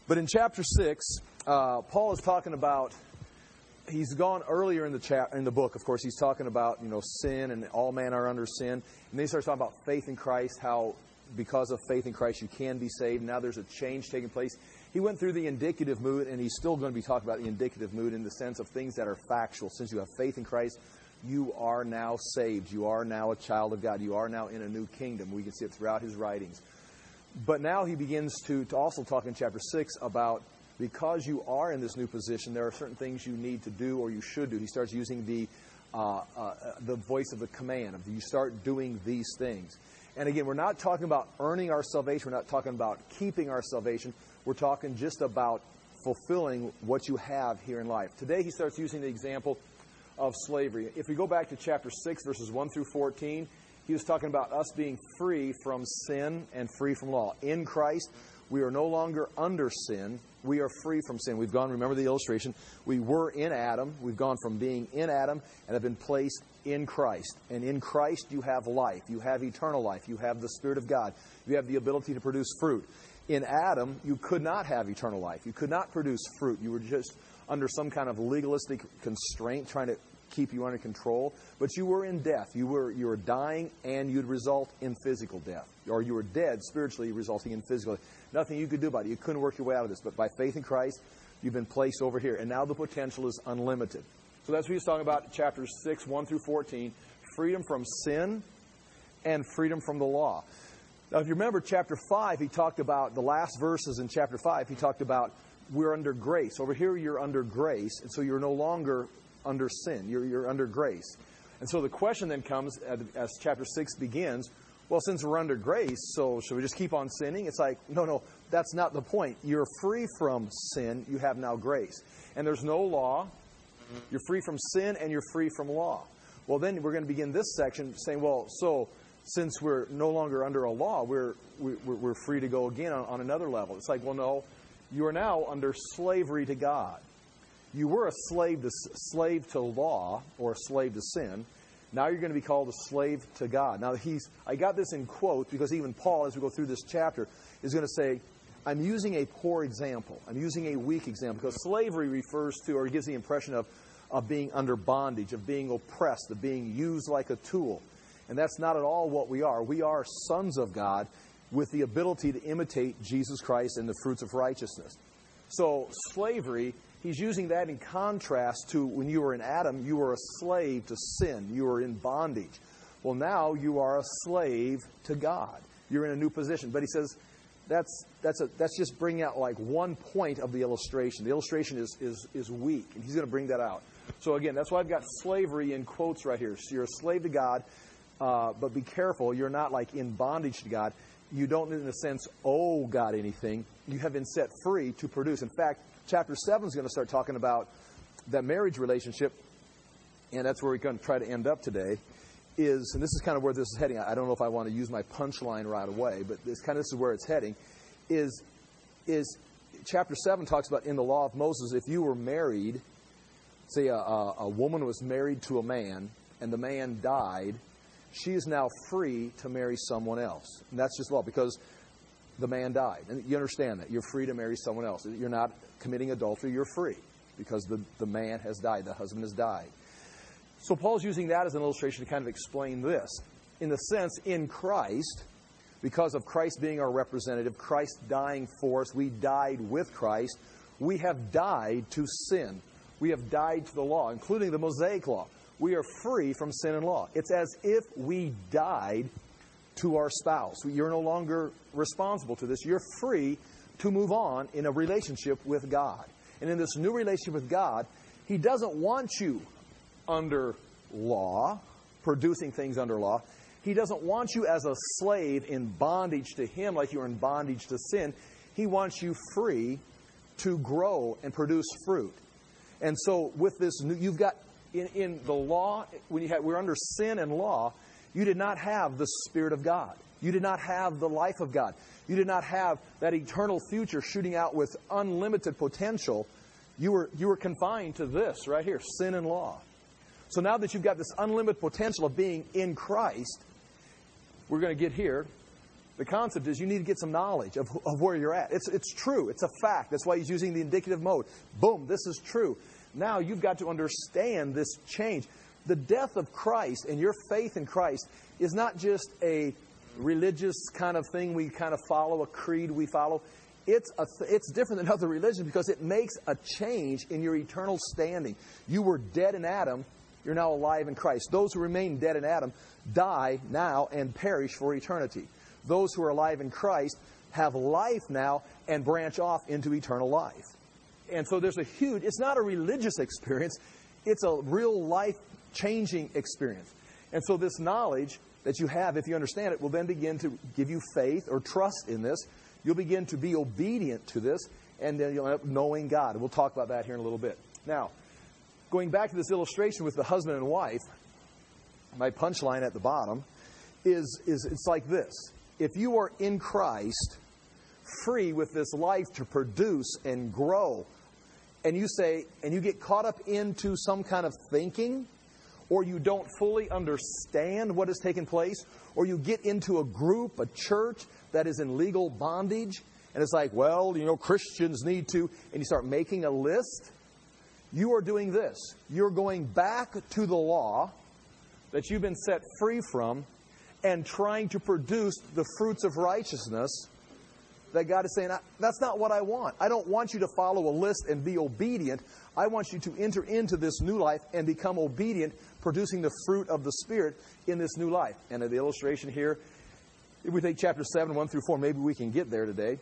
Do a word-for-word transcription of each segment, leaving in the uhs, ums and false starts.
But in chapter six, uh, Paul is talking about, he's gone earlier in the chap in the book, of course, he's talking about, you know, sin and all men are under sin. And then he starts talking about faith in Christ, how because of faith in Christ you can be saved. Now there's a change taking place. He went through the indicative mood, and he's still going to be talking about the indicative mood in the sense of things that are factual. Since you have faith in Christ, you are now saved. You are now a child of God. You are now in a new kingdom. We can see it throughout his writings. But now he begins to, to also talk in chapter six about because you are in this new position, there are certain things you need to do or you should do. He starts using the uh, uh, the voice of the command. Of you start doing these things. And again, we're not talking about earning our salvation. We're not talking about keeping our salvation. We're talking just about fulfilling what you have here in life. Today he starts using the example of slavery. If we go back to chapter six, verses one through fourteen, he was talking about us being free from sin and free from law. In Christ, we are no longer under sin. We are free from sin. We've gone, remember the illustration, we were in Adam. We've gone from being in Adam and have been placed in Christ. And in Christ you have life. You have eternal life. You have the Spirit of God. You have the ability to produce fruit. In Adam, you could not have eternal life. You could not produce fruit. You were just under some kind of legalistic constraint trying to keep you under control, but you were in death. You were you were dying, and you'd result in physical death, or you were dead spiritually, resulting in physical death. Nothing you could do about it. You couldn't work your way out of this. But by faith in Christ, you've been placed over here, and now the potential is unlimited. So that's what he's talking about, chapters six, one through fourteen, freedom from sin and freedom from the law. Now, if you remember, chapter five, he talked about the last verses in chapter five. He talked about we're under grace. Over here, you're under grace, and so you're no longer under sin. You're, you're under grace. And so the question then comes as chapter six begins, well, since we're under grace, so should we just keep on sinning? It's like, no, no, that's not the point. You're free from sin. You have now grace. And there's no law. You're free from sin and you're free from law. Well, then we're going to begin this section saying, well, so since we're no longer under a law, we're, we're, we're free to go again on, on another level. It's like, well, no, you are now under slavery to God. You were a slave to slave to law or a slave to sin. Now you're going to be called a slave to God. Now he's I got this in quotes because even Paul, as we go through this chapter, is going to say, I'm using a poor example. I'm using a weak example because slavery refers to, or gives the impression of, of being under bondage, of being oppressed, of being used like a tool. And that's not at all what we are. We are sons of God with the ability to imitate Jesus Christ and the fruits of righteousness. So slavery, he's using that in contrast to when you were in Adam, you were a slave to sin. You were in bondage. Well, now you are a slave to God. You're in a new position. But he says that's that's a, that's just bringing out like one point of the illustration. The illustration is, is, is weak, and he's going to bring that out. So again, that's why I've got slavery in quotes right here. So you're a slave to God, uh, but be careful. You're not like in bondage to God. You don't, in a sense, owe God anything. You have been set free to produce. In fact, chapter seven is going to start talking about that marriage relationship, and that's where we're going to try to end up today, is, and this is kind of where this is heading. I don't know if I want to use my punchline right away, but this kind of this is where it's heading, is, is chapter seven talks about in the law of Moses, if you were married, say a, a, a woman was married to a man, and the man died, she is now free to marry someone else. And that's just law, because the man died. And you understand that. You're free to marry someone else. You're not committing adultery. You're free because the, the man has died. The husband has died. So Paul's using that as an illustration to kind of explain this. In the sense, in Christ, because of Christ being our representative, Christ dying for us, we died with Christ. We have died to sin. We have died to the law, including the Mosaic law. We are free from sin and law. It's as if we died to our spouse. You're no longer responsible to this. You're free to move on in a relationship with God. And in this new relationship with God, He doesn't want you under law, producing things under law. He doesn't want you as a slave in bondage to Him like you're in bondage to sin. He wants you free to grow and produce fruit. And so with this new, you've got in, in the law, when you had, we're under sin and law, you did not have the Spirit of God. You did not have the life of God. You did not have that eternal future shooting out with unlimited potential. You were, you were confined to this right here, sin and law. So now that you've got this unlimited potential of being in Christ, we're going to get here. The concept is you need to get some knowledge of, of where you're at. It's, it's true. It's a fact. That's why he's using the indicative mode. Boom, this is true. Now you've got to understand this change. The death of Christ and your faith in Christ is not just a religious kind of thing we kind of follow, a creed we follow. It's a th- it's different than other religions because it makes a change in your eternal standing. You were dead in Adam. You're now alive in Christ. Those who remain dead in Adam die now and perish for eternity. Those who are alive in Christ have life now and branch off into eternal life. And so there's a huge, it's not a religious experience, it's a real life-changing experience. And so this knowledge that you have, if you understand it, will then begin to give you faith or trust in this. You'll begin to be obedient to this, and then you'll end up knowing God. And we'll talk about that here in a little bit. Now, going back to this illustration with the husband and wife, my punchline at the bottom is, is it's like this. If you are in Christ, free with this life to produce and grow, and you say, and you get caught up into some kind of thinking, or you don't fully understand what has taken place, or you get into a group, a church that is in legal bondage, and it's like, well, you know, Christians need to, and you start making a list, you are doing this. You're going back to the law that you've been set free from and trying to produce the fruits of righteousness that God is saying, that's not what I want. I don't want you to follow a list and be obedient. I want you to enter into this new life and become obedient, producing the fruit of the Spirit in this new life. And the illustration here, if we take chapter seven, one through four, maybe we can get there today.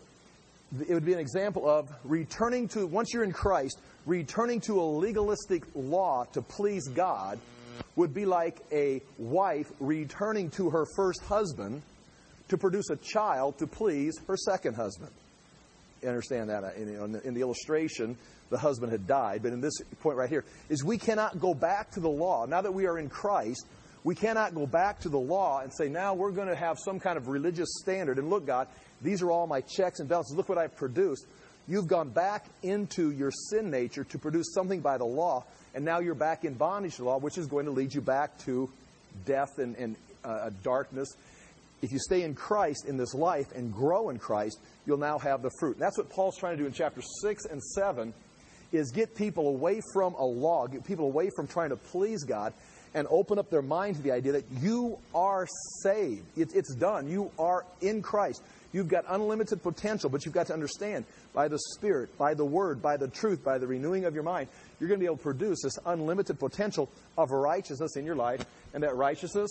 It would be an example of returning to, once you're in Christ, returning to a legalistic law to please God would be like a wife returning to her first husband to produce a child to please her second husband. You understand that? In the, in the illustration, the husband had died. But in this point right here, is we cannot go back to the law. Now that we are in Christ, we cannot go back to the law and say, now we're going to have some kind of religious standard. And look, God, these are all my checks and balances. Look what I've produced. You've gone back into your sin nature to produce something by the law. And now you're back in bondage to the law, which is going to lead you back to death and, and uh, darkness. If you stay in Christ in this life and grow in Christ, you'll now have the fruit. And that's what Paul's trying to do in chapter six and seven, is get people away from a law, get people away from trying to please God, and open up their mind to the idea that you are saved. It's, it's done. You are in Christ. You've got unlimited potential, but you've got to understand, by the Spirit, by the Word, by the truth, by the renewing of your mind, you're going to be able to produce this unlimited potential of righteousness in your life. And that righteousness,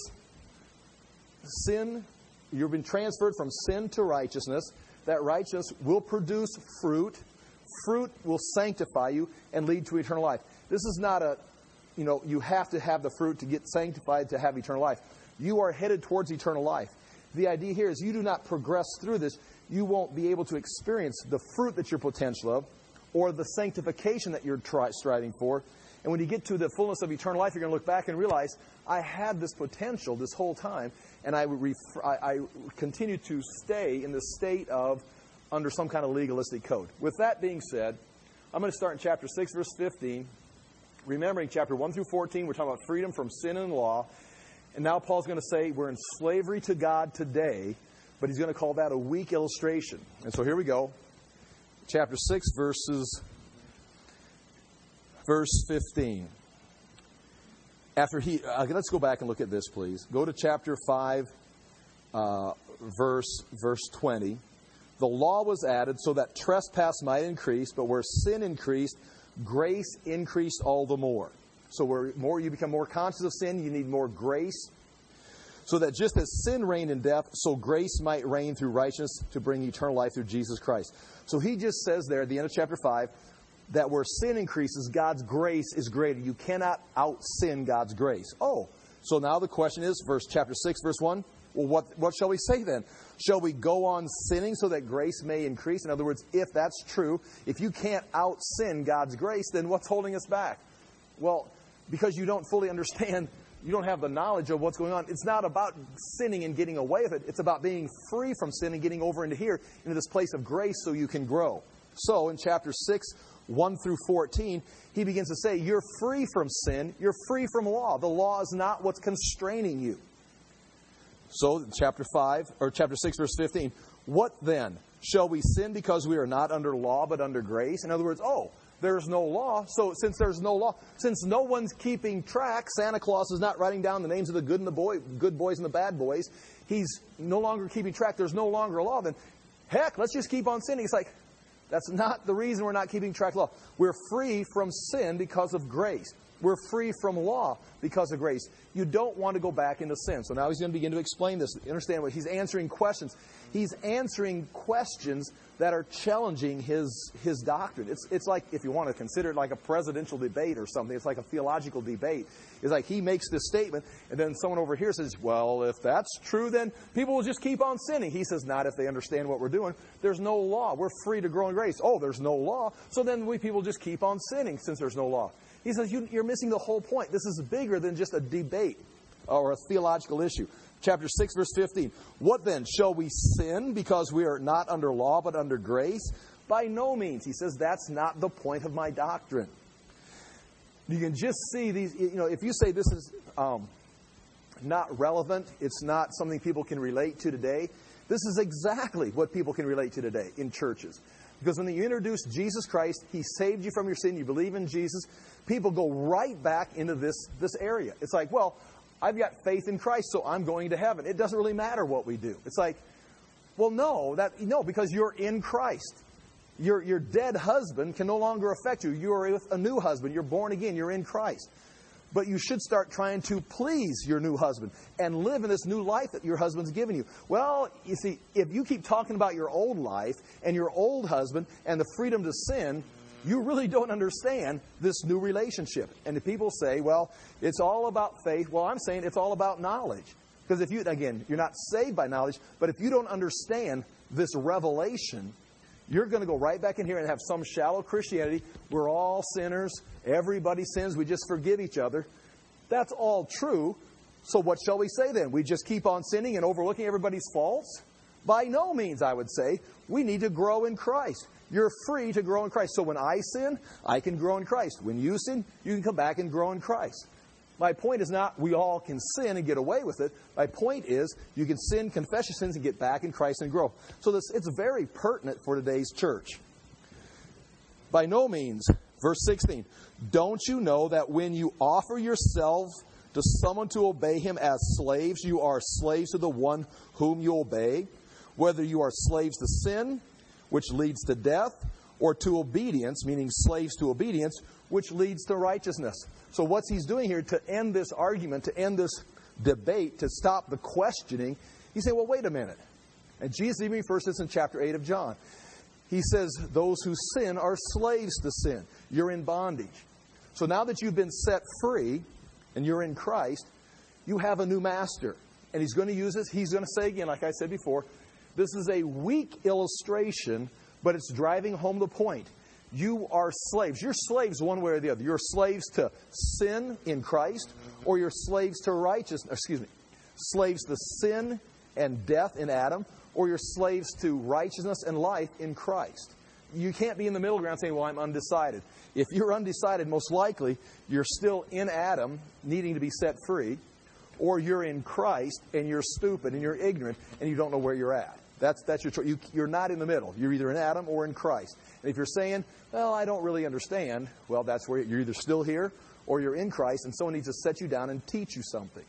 sin, you've been transferred from sin to righteousness. That righteousness will produce fruit. Fruit will sanctify you and lead to eternal life. This is not a, you know, you have to have the fruit to get sanctified to have eternal life. You are headed towards eternal life. The idea here is you do not progress through this, you won't be able to experience the fruit that you're potential of or the sanctification that you're try, striving for. And when you get to the fullness of eternal life, you're going to look back and realize, I had this potential this whole time, and I, ref- I, I continue to stay in the state of under some kind of legalistic code. With that being said, I'm going to start in chapter six, verse fifteen. Remembering chapter one through fourteen, we're talking about freedom from sin and law. And now Paul's going to say we're in slavery to God today, but he's going to call that a weak illustration. And so here we go. Chapter six, verses, verse fifteen. After he, uh, let's go back and look at this, please. Go to chapter five, uh, verse, verse twenty. The law was added so that trespass might increase, but where sin increased, grace increased all the more. So where more you become more conscious of sin, you need more grace. So that just as sin reigned in death, so grace might reign through righteousness to bring eternal life through Jesus Christ. So he just says there at the end of chapter five that where sin increases, God's grace is greater. You cannot out-sin God's grace. Oh, so now the question is, verse chapter six, verse one, well, what, what shall we say then? Shall we go on sinning so that grace may increase? In other words, if that's true, if you can't out-sin God's grace, then what's holding us back? Well, because you don't fully understand, you don't have the knowledge of what's going on. It's not about sinning and getting away with it. It's about being free from sin and getting over into here, into this place of grace so you can grow. So in chapter six, one through fourteen, he begins to say, you're free from sin. You're free from law. The law is not what's constraining you. So, chapter five, or chapter six, verse fifteen. What then? Shall we sin because we are not under law but under grace? In other words, oh, there's no law. So since there's no law, since no one's keeping track, Santa Claus is not writing down the names of the good and the boy, good boys and the bad boys. He's no longer keeping track. There's no longer a law. Then, heck, let's just keep on sinning. It's like, that's not the reason we're not keeping track of law. We're free from sin because of grace. We're free from law because of grace. You don't want to go back into sin. So now he's going to begin to explain this. Understand what he's answering questions. He's answering questions that are challenging his his doctrine. It's it's like, if you want to consider it like a presidential debate or something, it's like a theological debate. It's like he makes this statement, and then someone over here says, well, if that's true, then people will just keep on sinning. He says, not if they understand what we're doing. There's no law. We're free to grow in grace. Oh, there's no law. So then we people just keep on sinning since there's no law. He says, you, you're missing the whole point. This is bigger than just a debate or a theological issue. Chapter six, verse fifteen. What then? Shall we sin because we are not under law but under grace? By no means. He says, that's not the point of my doctrine. You can just see these, you know, if you say this is um, not relevant, it's not something people can relate to today, this is exactly what people can relate to today in churches. Because when you introduce Jesus Christ, He saved you from your sin, you believe in Jesus, people go right back into this, this area. It's like, well, I've got faith in Christ, so I'm going to heaven. It doesn't really matter what we do. It's like, well, no, that no, because you're in Christ. Your, your dead husband can no longer affect you. You are with a new husband. You're born again. You're in Christ. But you should start trying to please your new husband and live in this new life that your husband's given you. Well, you see, if you keep talking about your old life and your old husband and the freedom to sin, you really don't understand this new relationship. And the people say, well, it's all about faith. Well, I'm saying it's all about knowledge. Because if you, again, you're not saved by knowledge, but if you don't understand this revelation, you're going to go right back in here and have some shallow Christianity. We're all sinners. Everybody sins. We just forgive each other. That's all true. So what shall we say then? We just keep on sinning and overlooking everybody's faults? By no means, I would say. We need to grow in Christ. You're free to grow in Christ. So when I sin, I can grow in Christ. When you sin, you can come back and grow in Christ. My point is not we all can sin and get away with it. My point is you can sin, confess your sins, and get back in Christ and grow. So this, it's very pertinent for today's church. By no means, verse sixteen, don't you know that when you offer yourself to someone to obey him as slaves, you are slaves to the one whom you obey, whether you are slaves to sin, which leads to death, or to obedience, meaning slaves to obedience, which leads to righteousness. So what's he's doing here to end this argument, to end this debate, to stop the questioning, he's saying, well, wait a minute. And Jesus even refers to this in chapter eight of John. He says, those who sin are slaves to sin. You're in bondage. So now that you've been set free and you're in Christ, you have a new master. And he's going to use this. He's going to say again, like I said before, this is a weak illustration, but it's driving home the point. You are slaves. You're slaves one way or the other. You're slaves to sin in Christ, or you're slaves to righteousness, excuse me, slaves to sin and death in Adam, or you're slaves to righteousness and life in Christ. You can't be in the middle ground saying, well, I'm undecided. If you're undecided, most likely you're still in Adam, needing to be set free, or you're in Christ and you're stupid and you're ignorant and you don't know where you're at. That's that's your choice. You, you're not in the middle. You're either in Adam or in Christ. And if you're saying, well, I don't really understand, well, that's where you're either still here or you're in Christ, and someone needs to set you down and teach you something.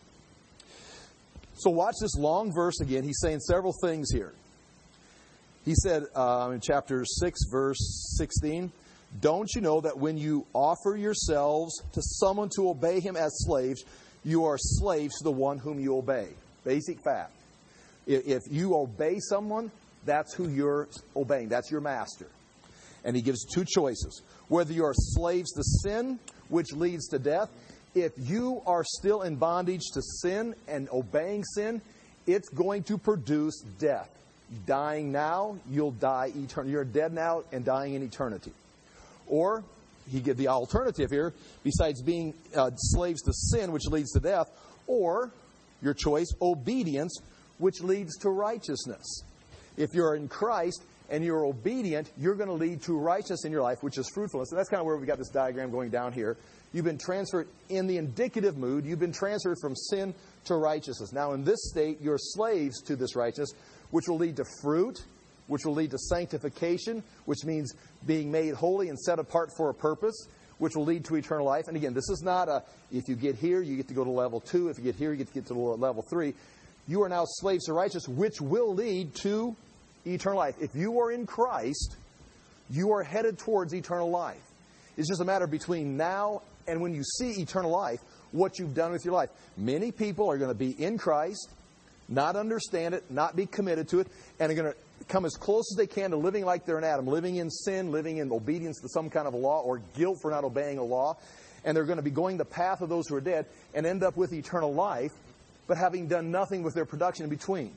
So watch this long verse again. He's saying several things here. He said uh, in chapter six, verse sixteen, don't you know that when you offer yourselves to someone to obey him as slaves, you are slaves to the one whom you obey? Basic fact. If you obey someone, that's who you're obeying. That's your master. And he gives two choices. Whether you are slaves to sin, which leads to death. If you are still in bondage to sin and obeying sin, it's going to produce death. Dying now, you'll die eternally. You're dead now and dying in eternity. Or, he gives the alternative here, besides being uh, slaves to sin, which leads to death, or, your choice, obedience, which leads to righteousness. If you're in Christ and you're obedient, you're going to lead to righteousness in your life, which is fruitfulness. And that's kind of where we got this diagram going down here. You've been transferred in the indicative mood. You've been transferred from sin to righteousness. Now, in this state, you're slaves to this righteousness, which will lead to fruit, which will lead to sanctification, which means being made holy and set apart for a purpose, which will lead to eternal life. And again, this is not a, if you get here, you get to go to level two. If you get here, you get to get to level three. You are now slaves to righteousness, which will lead to eternal life. If you are in Christ, you are headed towards eternal life. It's just a matter between now and when you see eternal life, what you've done with your life. Many people are going to be in Christ, not understand it, not be committed to it, and are going to come as close as they can to living like they're an Adam, living in sin, living in obedience to some kind of a law or guilt for not obeying a law. And they're going to be going the path of those who are dead and end up with eternal life, but having done nothing with their production in between.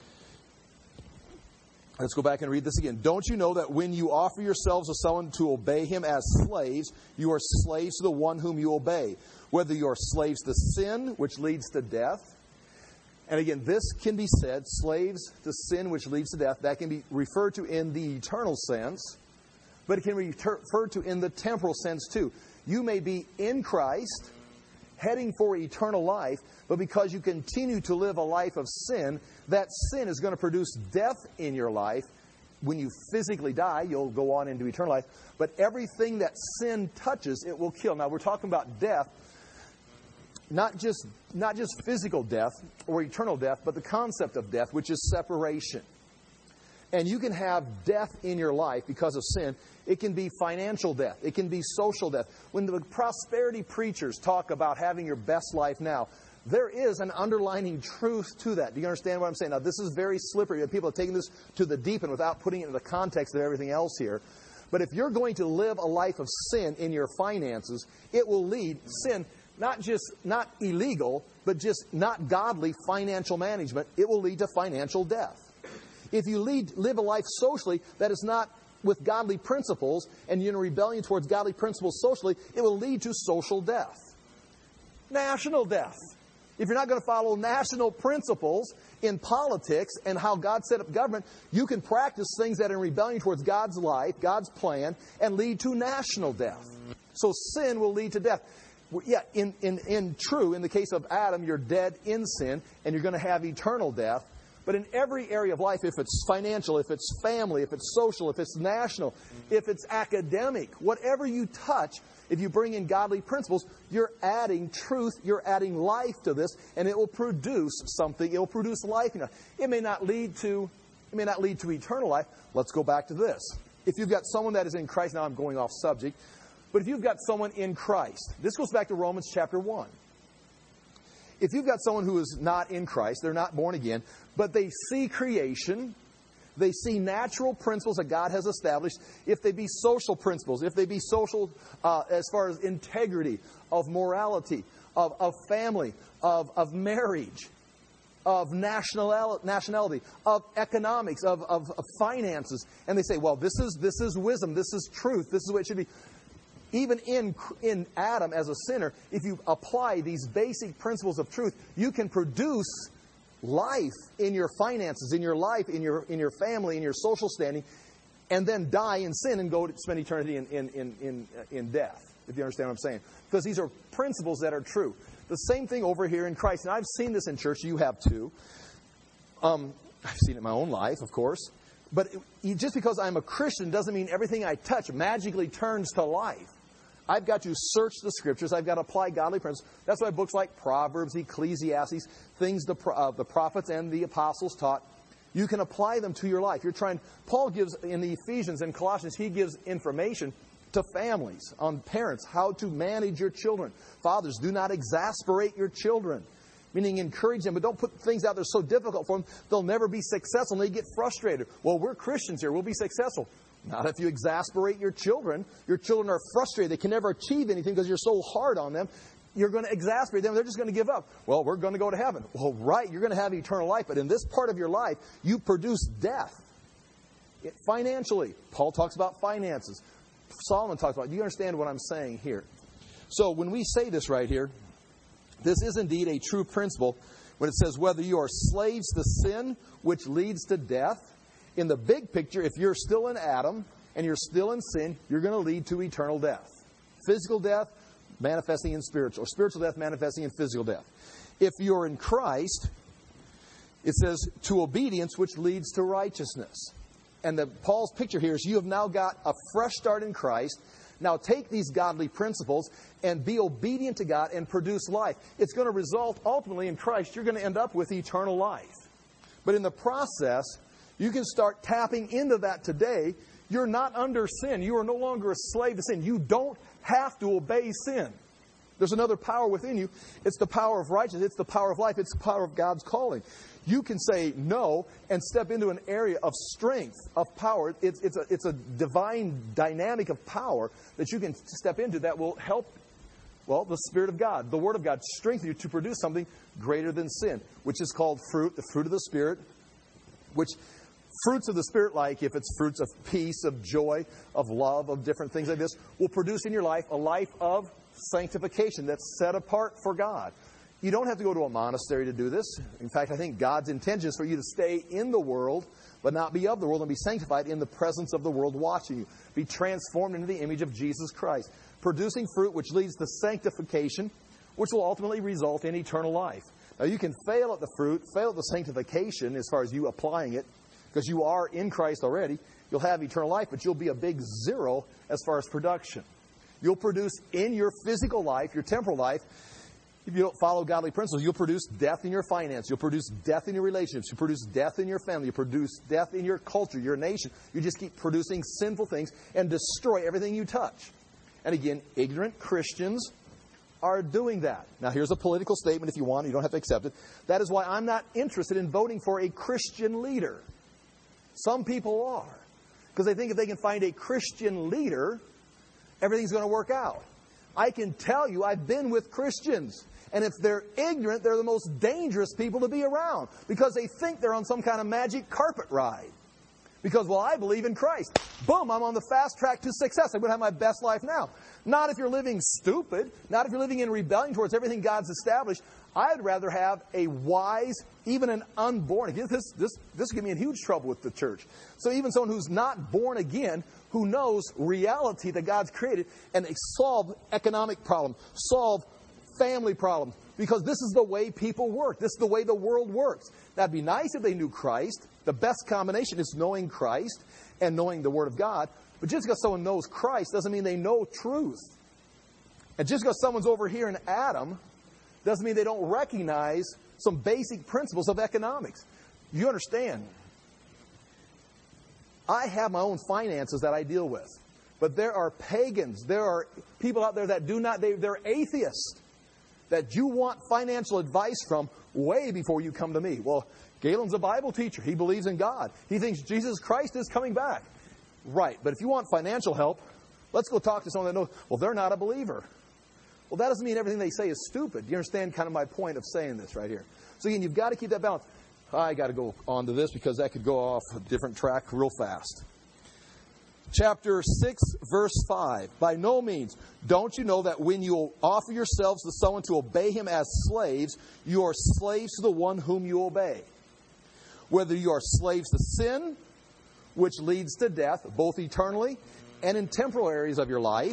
Let's go back and read this again. Don't you know that when you offer yourselves to someone to obey him as slaves, you are slaves to the one whom you obey, whether you are slaves to sin, which leads to death. And again, this can be said, slaves to sin, which leads to death. That can be referred to in the eternal sense, but it can be referred to in the temporal sense too. You may be in Christ, heading for eternal life, but because you continue to live a life of sin, that sin is going to produce death in your life. When you physically die, you'll go on into eternal life. But everything that sin touches, it will kill. Now, we're talking about death, not just, not just physical death or eternal death, but the concept of death, which is separation. And you can have death in your life because of sin. It can be financial death. It can be social death. When the prosperity preachers talk about having your best life now, there is an underlying truth to that. Do you understand what I'm saying? Now, this is very slippery. People are taking this to the deep end without putting it in the context of everything else here. But if you're going to live a life of sin in your finances, it will lead sin, not just not illegal, but just not godly financial management. It will lead to financial death. If you lead, live a life socially that is not with godly principles, and you're in rebellion towards godly principles socially, it will lead to social death. National death. If you're not going to follow national principles in politics and how God set up government, you can practice things that are in rebellion towards God's life, God's plan, and lead to national death. So sin will lead to death. Yeah, in, in, in true, in the case of Adam, you're dead in sin, and you're going to have eternal death. But in every area of life, if it's financial, if it's family, if it's social, if it's national, if it's academic, whatever you touch, if you bring in godly principles, you're adding truth, you're adding life to this, and it will produce something. It will produce life. You know, it may not lead to, it may not lead to eternal life. Let's go back to this. If you've got someone that is in Christ, now I'm going off subject, but if you've got someone in Christ, this goes back to Romans chapter one. If you've got someone who is not in Christ, they're not born again, but they see creation, they see natural principles that God has established, if they be social principles, if they be social uh, as far as integrity, of morality, of, of family, of, of marriage, of national, nationality, of economics, of, of, of finances, and they say, well, this is, this is wisdom, this is truth, this is what it should be. Even in, in Adam as a sinner, if you apply these basic principles of truth, you can produce life in your finances, in your life, in your in your family, in your social standing, and then die in sin and go to spend eternity in, in, in, in, in death, if you understand what I'm saying. Because these are principles that are true. The same thing over here in Christ. And I've seen this in church. You have too. Um, I've seen it in my own life, of course. But it, just because I'm a Christian doesn't mean everything I touch magically turns to life. I've got to search the Scriptures. I've got to apply godly principles. That's why books like Proverbs, Ecclesiastes, things the, uh, the prophets and the apostles taught, you can apply them to your life. You're trying. Paul gives in the Ephesians and Colossians, he gives information to families, on parents, how to manage your children. Fathers, do not exasperate your children, meaning encourage them, but don't put things out there so difficult for them, they'll never be successful and they get frustrated. Well, we're Christians here. We'll be successful. Not if you exasperate your children. Your children are frustrated. They can never achieve anything because you're so hard on them. You're going to exasperate them. They're just going to give up. Well, we're going to go to heaven. Well, right, you're going to have eternal life. But in this part of your life, you produce death. It, financially, Paul talks about finances. Solomon talks about it. Do you understand what I'm saying here? So when we say this right here, this is indeed a true principle when it says whether you are slaves to sin, which leads to death. in the big picture, if you're still in Adam and you're still in sin, you're going to lead to eternal death. Physical death manifesting in spiritual, or spiritual death manifesting in physical death. If you're in Christ, it says, to obedience, which leads to righteousness. And the, Paul's picture here is you have now got a fresh start in Christ. Now take these godly principles and be obedient to God and produce life. It's going to result ultimately in Christ. You're going to end up with eternal life. But in the process, you can start tapping into that today. You're not under sin. You are no longer a slave to sin. You don't have to obey sin. There's another power within you. It's the power of righteousness. It's the power of life. It's the power of God's calling. You can say no and step into an area of strength, of power. It's, it's, a, it's a divine dynamic of power that you can step into that will help, well, the Spirit of God, the Word of God, strengthen you to produce something greater than sin, which is called fruit, the fruit of the Spirit, which fruits of the Spirit, like if it's fruits of peace, of joy, of love, of different things like this, will produce in your life a life of sanctification that's set apart for God. You don't have to go to a monastery to do this. In fact, I think God's intention is for you to stay in the world, but not be of the world, and be sanctified in the presence of the world watching you. Be transformed into the image of Jesus Christ. Producing fruit which leads to sanctification, which will ultimately result in eternal life. Now, you can fail at the fruit, fail at the sanctification as far as you applying it, because you are in Christ already. You'll have eternal life, but you'll be a big zero as far as production. You'll produce in your physical life, your temporal life, if you don't follow godly principles, you'll produce death in your finance. You'll produce death in your relationships. You'll produce death in your family. You'll produce death in your culture, your nation. You just keep producing sinful things and destroy everything you touch. And again, ignorant Christians are doing that. Now, here's a political statement if you want. You don't have to accept it. That is why I'm not interested in voting for a Christian leader. Some people are. Because they think if they can find a Christian leader, everything's going to work out. I can tell you, I've been with Christians. And if they're ignorant, they're the most dangerous people to be around. Because they think they're on some kind of magic carpet ride. Because, well, I believe in Christ. Boom, I'm on the fast track to success. I'm going to have my best life now. Not if you're living stupid. Not if you're living in rebellion towards everything God's established. I'd rather have a wise, even an unborn again. This, this, this could be in huge trouble with the church. So even someone who's not born again, who knows reality that God's created, and they solve economic problems, solve family problems, because this is the way people work. This is the way the world works. That'd be nice if they knew Christ. The best combination is knowing Christ and knowing the Word of God. But just because someone knows Christ doesn't mean they know truth. And just because someone's over here in Adam doesn't mean they don't recognize some basic principles of economics. You understand? I have my own finances that I deal with. But there are pagans. There are people out there that do not, they, they're atheists, that you want financial advice from way before you come to me. Well, Galen's a Bible teacher. He believes in God. He thinks Jesus Christ is coming back. Right. But if you want financial help, let's go talk to someone that knows, well, they're not a believer. Well, that doesn't mean everything they say is stupid. You understand kind of my point of saying this right here? So again, you've got to keep that balance. I got to go on to this because that could go off a different track real fast. Chapter six, verse five. By no means, don't you know that when you offer yourselves to someone to obey him as slaves, you are slaves to the one whom you obey? Whether you are slaves to sin, which leads to death, both eternally and in temporal areas of your life,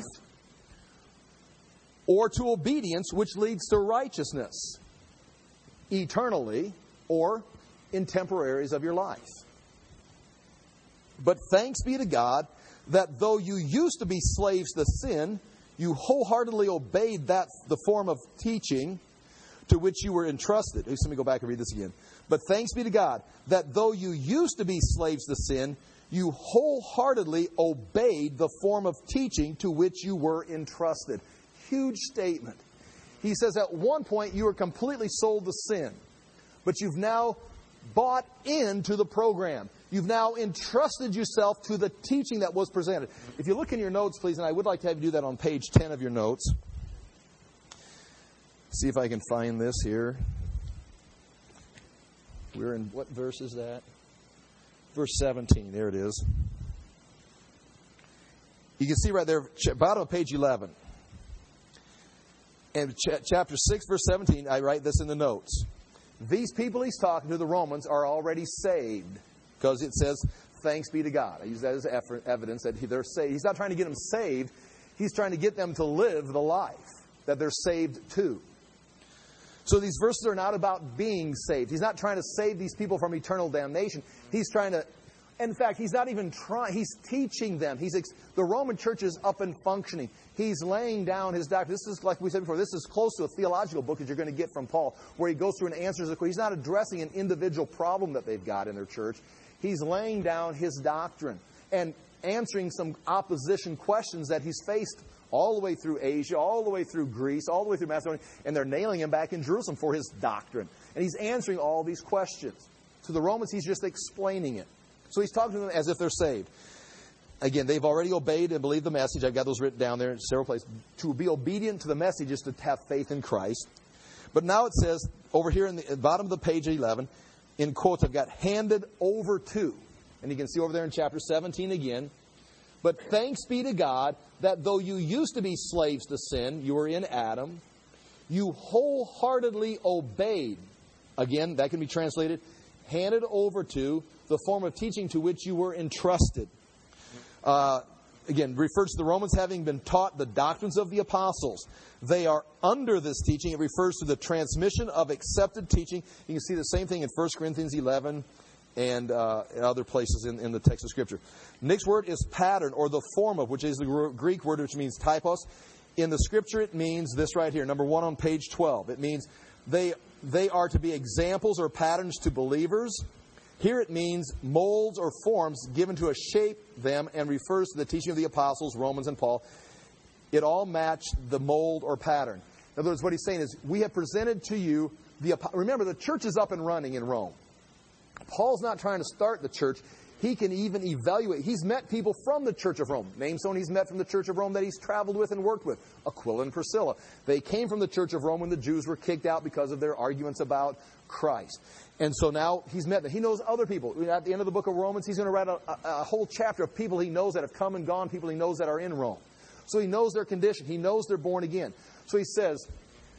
or to obedience, which leads to righteousness, eternally or in temporal areas of your life. But thanks be to God that though you used to be slaves to sin, you wholeheartedly obeyed that the form of teaching to which you were entrusted. Let me go back and read this again. But thanks be to God that though you used to be slaves to sin, you wholeheartedly obeyed the form of teaching to which you were entrusted. Huge statement. He says at one point you were completely sold to sin, but you've now bought into the program. You've now entrusted yourself to the teaching that was presented. If you look in your notes, please, and I would like to have you do that on page ten of your notes. See if I can find this here. We're in, what verse is that? Verse seventeen. There it is. You can see right there, bottom of page eleven. And ch- chapter six, verse seventeen, I write this in the notes. These people he's talking to, the Romans, are already saved. Because it says, thanks be to God. I use that as evidence that they're saved. He's not trying to get them saved. He's trying to get them to live the life that they're saved to. So these verses are not about being saved. He's not trying to save these people from eternal damnation. He's trying to, in fact, he's not even trying, he's teaching them. He's ex, the Roman church is up and functioning. He's laying down his doctrine. This is, like we said before, this is close to a theological book that you're going to get from Paul, where he goes through and answers the question. He's not addressing an individual problem that they've got in their church. He's laying down his doctrine and answering some opposition questions that he's faced all the way through Asia, all the way through Greece, all the way through Macedonia, and they're nailing him back in Jerusalem for his doctrine. And he's answering all these questions. To the Romans, he's just explaining it. So he's talking to them as if they're saved. Again, they've already obeyed and believed the message. I've got those written down there in several places. To be obedient to the message is to have faith in Christ. But now it says, over here in the bottom of the page eleven, in quotes, I've got handed over to. And you can see over there in chapter seventeen again. But thanks be to God that though you used to be slaves to sin, you were in Adam, you wholeheartedly obeyed. Again, that can be translated, handed over to the form of teaching to which you were entrusted. Uh, again, refers to the Romans having been taught the doctrines of the apostles. They are under this teaching. It refers to the transmission of accepted teaching. You can see the same thing in First Corinthians eleven and uh, other places in, in the text of Scripture. Next word is pattern, or the form of, which is the Greek word which means typos. In the Scripture, it means this right here, number one on page twelve. It means they they are to be examples or patterns to believers. Here it means molds or forms given to shape them, and refers to the teaching of the apostles, Romans and Paul. It all matched the mold or pattern. In other words, what he's saying is, we have presented to you the... Remember, the church is up and running in Rome. Paul's not trying to start the church. He can even evaluate. He's met people from the Church of Rome. Name someone he's met from the Church of Rome that he's traveled with and worked with. Aquila and Priscilla. They came from the Church of Rome when the Jews were kicked out because of their arguments about Christ. And so now he's met them. He knows other people. At the end of the book of Romans, he's going to write a, a, a whole chapter of people he knows that have come and gone, people he knows that are in Rome. So he knows their condition. He knows they're born again. So he says,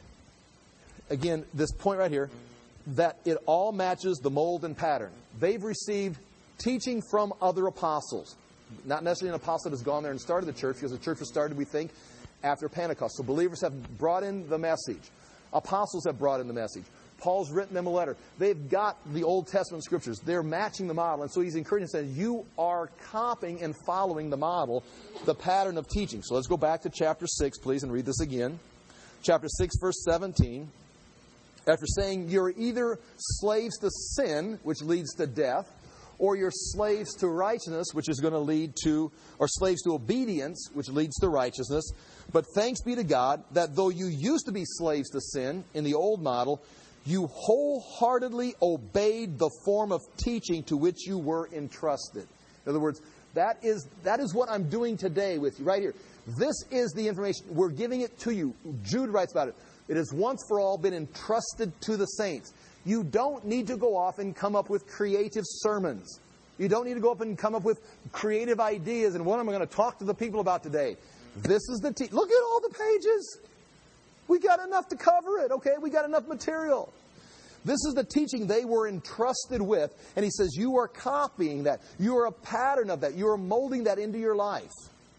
again, this point right here, that it all matches the mold and pattern. They've received teaching from other apostles. Not necessarily an apostle that has gone there and started the church, because the church was started, we think, after Pentecost. So believers have brought in the message. Apostles have brought in the message. Paul's written them a letter. They've got the Old Testament Scriptures. They're matching the model. And so he's encouraging, saying, you are copying and following the model, the pattern of teaching. So let's go back to chapter six, please, and read this again. Chapter six, verse seventeen. After saying you're either slaves to sin, which leads to death, or you're slaves to righteousness, which is going to lead to, or slaves to obedience, which leads to righteousness. But thanks be to God that though you used to be slaves to sin in the old model, you wholeheartedly obeyed the form of teaching to which you were entrusted. In other words, that is, that is what I'm doing today with you, right here. This is the information. We're giving it to you. Jude writes about it. It has once for all been entrusted to the saints. You don't need to go off and come up with creative sermons. You don't need to go up and come up with creative ideas and what am I going to talk to the people about today. This is the te- Look at all the pages. We got enough to cover it, okay? We got enough material. This is the teaching they were entrusted with. And he says, you are copying that. You are a pattern of that. You are molding that into your life.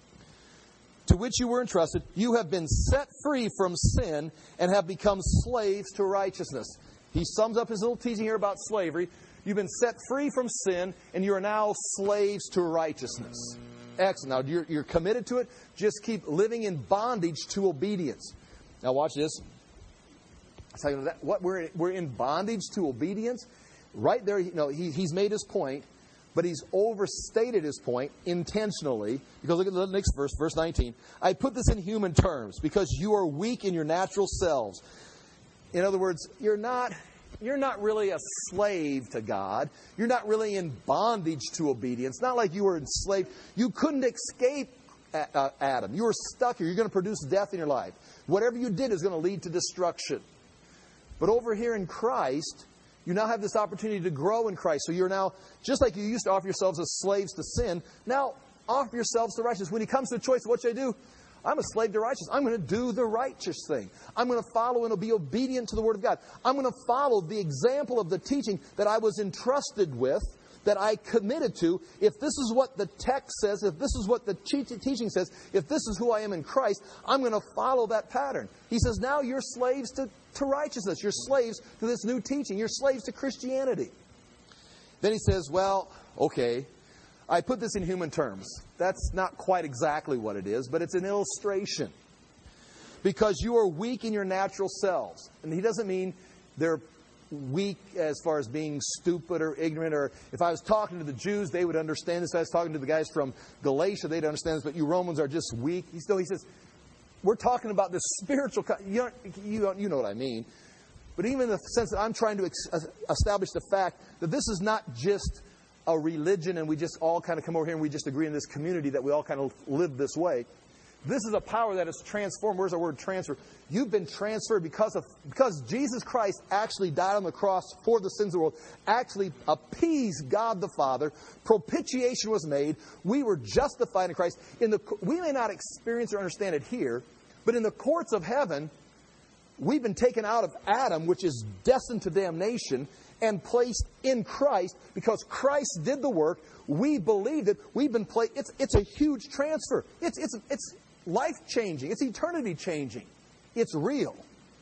To which you were entrusted, you have been set free from sin and have become slaves to righteousness. He sums up his little teaching here about slavery. You've been set free from sin and you are now slaves to righteousness. Excellent. Now, you're, you're committed to it. Just keep living in bondage to obedience. Now, watch this. What we're we're in bondage to obedience. Right there, you know, he, he's made his point, but he's overstated his point intentionally. Because look at the next verse, verse nineteen. I put this in human terms because you are weak in your natural selves. In other words, you're not you're not really a slave to God. You're not really in bondage to obedience. Not like you were enslaved. You couldn't escape Adam. You were stuck here. You're going to produce death in your life. Whatever you did is going to lead to destruction. But over here in Christ, you now have this opportunity to grow in Christ. So you're now, just like you used to offer yourselves as slaves to sin, now offer yourselves to righteousness. When it comes to the choice of what should I do? I'm a slave to righteousness. I'm going to do the righteous thing. I'm going to follow and be obedient to the Word of God. I'm going to follow the example of the teaching that I was entrusted with. that I committed to, if this is what the text says, if this is what the teaching says, if this is who I am in Christ, I'm going to follow that pattern. He says, now you're slaves to, to righteousness. You're slaves to this new teaching. You're slaves to Christianity. Then he says, well, okay, I put this in human terms. That's not quite exactly what it is, but it's an illustration. Because you are weak in your natural selves. And he doesn't mean they're weak as far as being stupid or ignorant. Or if I was talking to the Jews, they would understand this. If I was talking to the guys from Galatia, they'd understand this. But you Romans are just weak. He still, he says, we're talking about this spiritual... You, you, you know what I mean. But even in the sense that I'm trying to ex- establish the fact that this is not just a religion and we just all kind of come over here and we just agree in this community that we all kind of live this way. This is a power that is transformed. Where's our word transfer? You've been transferred because of because Jesus Christ actually died on the cross for the sins of the world, actually appeased God the Father. Propitiation was made. We were justified in Christ. In the we may not experience or understand it here, but in the courts of heaven, we've been taken out of Adam, which is destined to damnation, and placed in Christ because Christ did the work. We believed it. We've been placed. It's it's a huge transfer. It's it's it's life-changing. It's eternity-changing. It's real.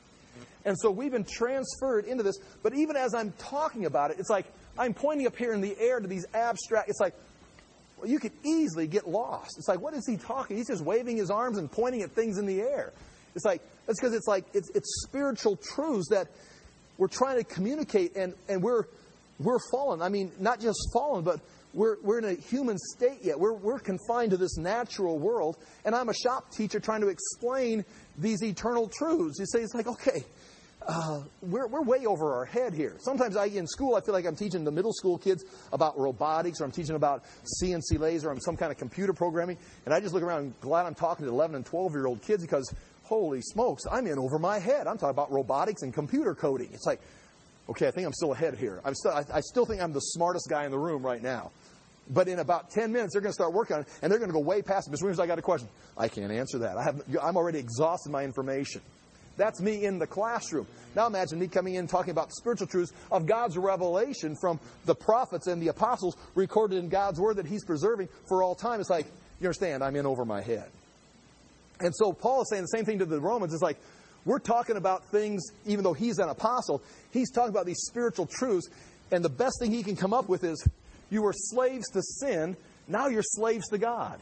And so we've been transferred into this. But even as I'm talking about it, it's like I'm pointing up here in the air to these abstract... It's like, well, you could easily get lost. It's like, what is he talking? He's just waving his arms and pointing at things in the air. It's like, that's because it's like, it's, it's spiritual truths that we're trying to communicate, and, and we're we're fallen. I mean, not just fallen, but we're we're in a human state yet. We're we're confined to this natural world, and I'm a shop teacher trying to explain these eternal truths. You say, it's like, okay, uh, we're we're way over our head here. Sometimes I in school I feel like I'm teaching the middle school kids about robotics, or I'm teaching about C N C laser, or I'm some kind of computer programming, and I just look around and glad I'm talking to eleven and twelve year old kids because, holy smokes, I'm in over my head. I'm talking about robotics and computer coding. It's like, okay, I think I'm still ahead here. I'm still, I, I still think I'm the smartest guy in the room right now. But in about ten minutes, they're going to start working on it, and they're going to go way past it. Mister Williams, I got a question. I can't answer that. I have, I'm already exhausted my information. That's me in the classroom. Now imagine me coming in talking about the spiritual truths of God's revelation from the prophets and the apostles recorded in God's Word that He's preserving for all time. It's like, you understand, I'm in over my head. And so Paul is saying the same thing to the Romans. It's like, we're talking about things, even though he's an apostle, he's talking about these spiritual truths, and the best thing he can come up with is, you were slaves to sin, now you're slaves to God.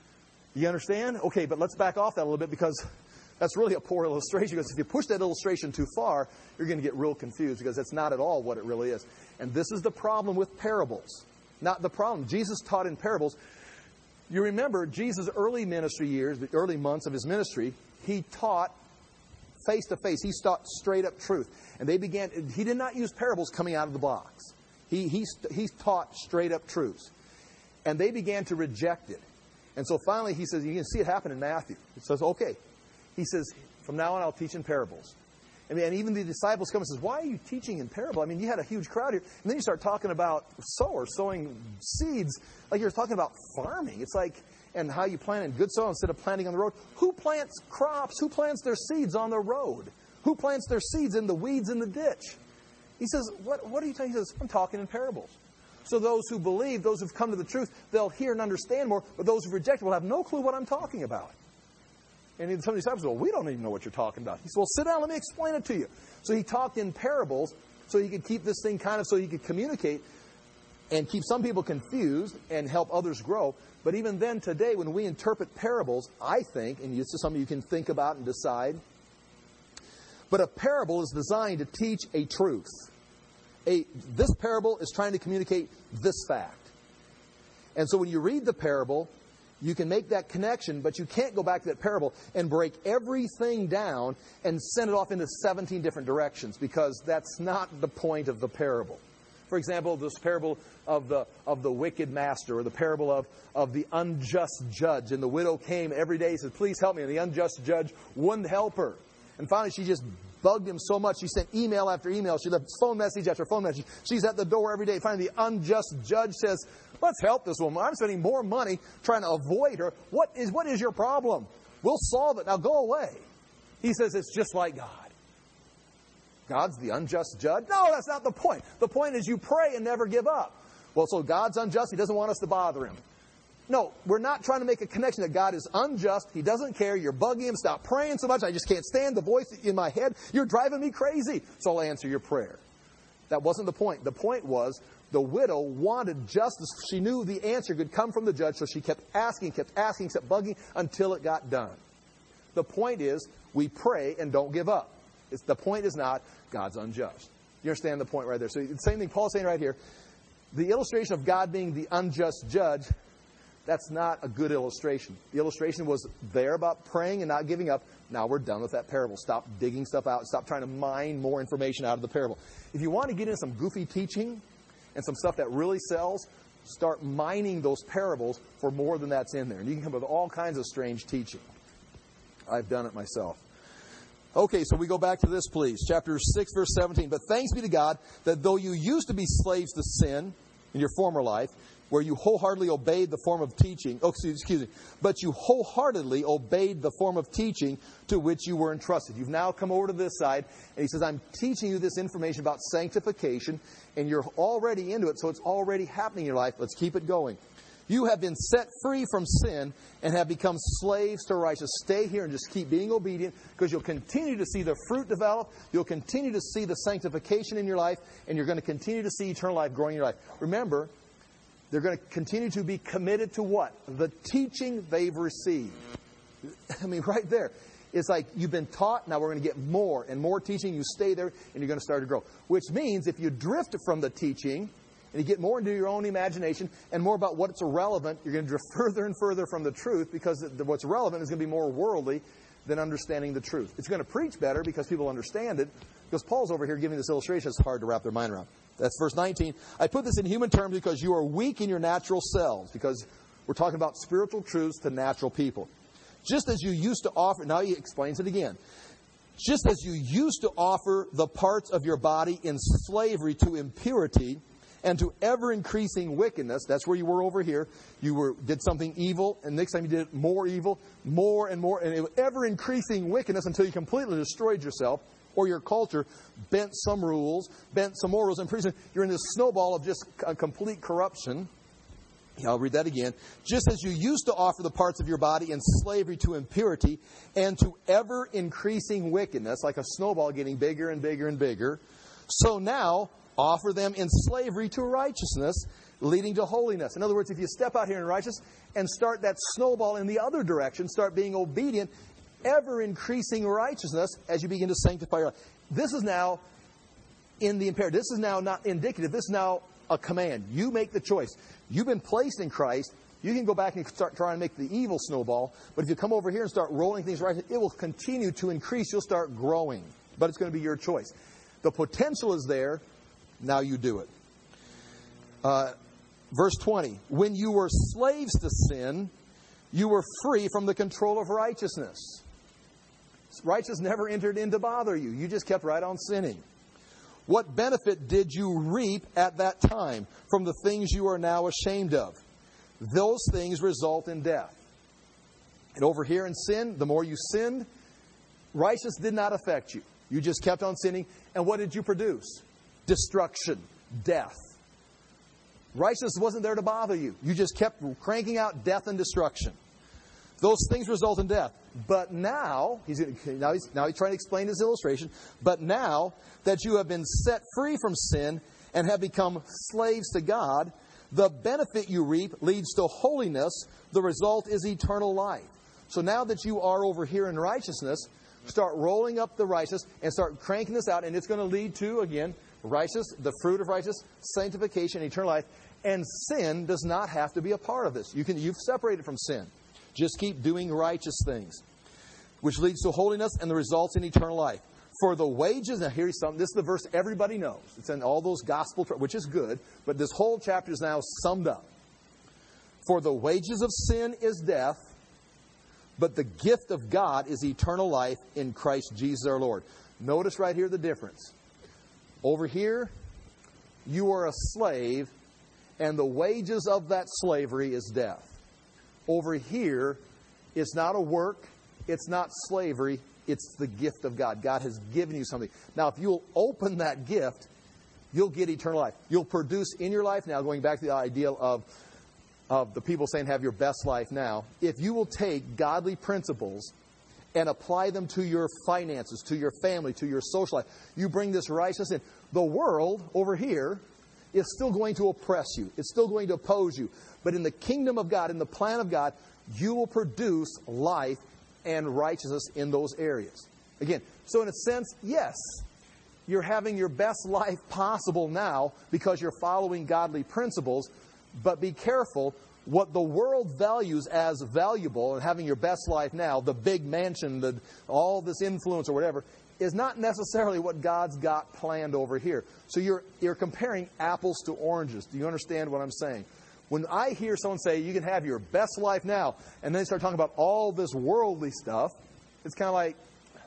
You understand? Okay, but let's back off that a little bit, because that's really a poor illustration, because if you push that illustration too far, you're going to get real confused, because that's not at all what it really is. And this is the problem with parables. Not the problem. Jesus taught in parables. You remember Jesus' early ministry years, the early months of his ministry, he taught face to face. He taught straight up truth. And they began, he did not use parables coming out of the box. He, he, he taught straight up truths. And they began to reject it. And so finally he says, you can see it happen in Matthew. It says, okay. He says, from now on I'll teach in parables. I mean, and even the disciples come and says, why are you teaching in parable? I mean, you had a huge crowd here. And then you start talking about sowers, sowing seeds, like you're talking about farming. It's like, and how you plant in good soil instead of planting on the road. Who plants crops? Who plants their seeds on the road? Who plants their seeds in the weeds in the ditch? He says, what, what are you talking? He says, I'm talking in parables. So those who believe, those who've come to the truth, they'll hear and understand more. But those who reject will have no clue what I'm talking about. And some of the disciples go, well, we don't even know what you're talking about. He said, well, sit down, let me explain it to you. So he talked in parables so he could keep this thing kind of, so he could communicate and keep some people confused and help others grow. But even then today, when we interpret parables, I think, and this is something you can think about and decide, but a parable is designed to teach a truth. A, this parable is trying to communicate this fact. And so when you read the parable, you can make that connection, but you can't go back to that parable and break everything down and send it off into seventeen different directions, because that's not the point of the parable. For example, this parable of the of the wicked master, or the parable of, of the unjust judge. And the widow came every day and said, please help me. And the unjust judge wouldn't help her. And finally she just bugged him so much, she sent email after email. She left phone message after phone message. She's at the door every day. Finally, the unjust judge says, let's help this woman. I'm spending more money trying to avoid her. What is what is your problem? We'll solve it. Now go away. He says, it's just like God. God's the unjust judge? No, that's not the point. The point is you pray and never give up. Well, so God's unjust. He doesn't want us to bother him. No, we're not trying to make a connection that God is unjust. He doesn't care. You're bugging him. Stop praying so much. I just can't stand the voice in my head. You're driving me crazy. So I'll answer your prayer. That wasn't the point. The point was the widow wanted justice. She knew the answer could come from the judge, so she kept asking, kept asking, kept bugging until it got done. The point is we pray and don't give up. It's, the point is not God's unjust. You understand the point right there? So the same thing Paul's saying right here. The illustration of God being the unjust judge, that's not a good illustration. The illustration was there about praying and not giving up. Now we're done with that parable. Stop digging stuff out. Stop trying to mine more information out of the parable. If you want to get into some goofy teaching and some stuff that really sells, start mining those parables for more than that's in there. And you can come up with all kinds of strange teaching. I've done it myself. Okay, so we go back to this, please. Chapter six, verse seventeen. But thanks be to God that though you used to be slaves to sin in your former life, where you wholeheartedly obeyed the form of teaching, oh, excuse, excuse me, but you wholeheartedly obeyed the form of teaching to which you were entrusted. You've now come over to this side, and he says, I'm teaching you this information about sanctification, and you're already into it, so it's already happening in your life. Let's keep it going. You have been set free from sin and have become slaves to righteousness. Stay here and just keep being obedient, because you'll continue to see the fruit develop. You'll continue to see the sanctification in your life, and you're going to continue to see eternal life growing in your life. Remember, they're going to continue to be committed to what? The teaching they've received. I mean, right there. It's like you've been taught, now we're going to get more and more teaching. You stay there, and you're going to start to grow. Which means if you drift from the teaching, and you get more into your own imagination and more about what's irrelevant, you're going to drift further and further from the truth, because what's relevant is going to be more worldly than understanding the truth. It's going to preach better because people understand it, because Paul's over here giving this illustration. It's hard to wrap their mind around. That's verse nineteen. I put this in human terms because you are weak in your natural selves, because we're talking about spiritual truths to natural people. Just as you used to offer, now he explains it again. Just as you used to offer the parts of your body in slavery to impurity and to ever-increasing wickedness, that's where you were over here. You were did something evil, and next time you did more evil, more and more, and it was ever-increasing wickedness until you completely destroyed yourself. Or your culture bent some rules, bent some more rules, and pretty soon you're in this snowball of just a complete corruption. I'll read that again. Just as you used to offer the parts of your body in slavery to impurity and to ever-increasing wickedness, like a snowball getting bigger and bigger and bigger, so now offer them in slavery to righteousness, leading to holiness. In other words, if you step out here in righteousness and start that snowball in the other direction, start being obedient, ever-increasing righteousness as you begin to sanctify your life. This is now in the imperative. This is now not indicative. This is now a command. You make the choice. You've been placed in Christ. You can go back and start trying to make the evil snowball. But if you come over here and start rolling things right, it will continue to increase. You'll start growing. But it's going to be your choice. The potential is there. Now you do it. Uh, verse twenty. When you were slaves to sin, you were free from the control of righteousness. Righteousness never entered in to bother you. You just kept right on sinning. What benefit did you reap at that time from the things you are now ashamed of? Those things result in death. And over here in sin, the more you sinned, righteousness did not affect you. You just kept on sinning. And what did you produce? Destruction, death. Righteousness wasn't there to bother you. You just kept cranking out death and destruction. Those things result in death. But now, he's, now, he's, now he's trying to explain his illustration, but now that you have been set free from sin and have become slaves to God, the benefit you reap leads to holiness. The result is eternal life. So now that you are over here in righteousness, start rolling up the righteous and start cranking this out, and it's going to lead to, again, righteous, the fruit of righteousness, sanctification, eternal life. And sin does not have to be a part of this. You can, you've separated from sin. Just keep doing righteous things, which leads to holiness and the results in eternal life. For the wages, now here's something, this is the verse everybody knows. It's in all those gospel, which is good, but this whole chapter is now summed up. For the wages of sin is death, but the gift of God is eternal life in Christ Jesus our Lord. Notice right here the difference. Over here, you are a slave, and the wages of that slavery is death. Over here, it's not a work, it's not slavery, it's the gift of God. God has given you something. Now, if you'll open that gift, you'll get eternal life. You'll produce in your life now, going back to the ideal of, of the people saying have your best life now. If you will take godly principles and apply them to your finances, to your family, to your social life, you bring this righteousness in. The world over here is still going to oppress you. It's still going to oppose you. But in the kingdom of God, in the plan of God, you will produce life and righteousness in those areas. Again, so in a sense, yes, you're having your best life possible now because you're following godly principles, but be careful. What the world values as valuable and having your best life now, the big mansion, the, all this influence or whatever, is not necessarily what God's got planned over here. So you're you're comparing apples to oranges. Do you understand what I'm saying? When I hear someone say you can have your best life now, and then they start talking about all this worldly stuff, it's kind of like,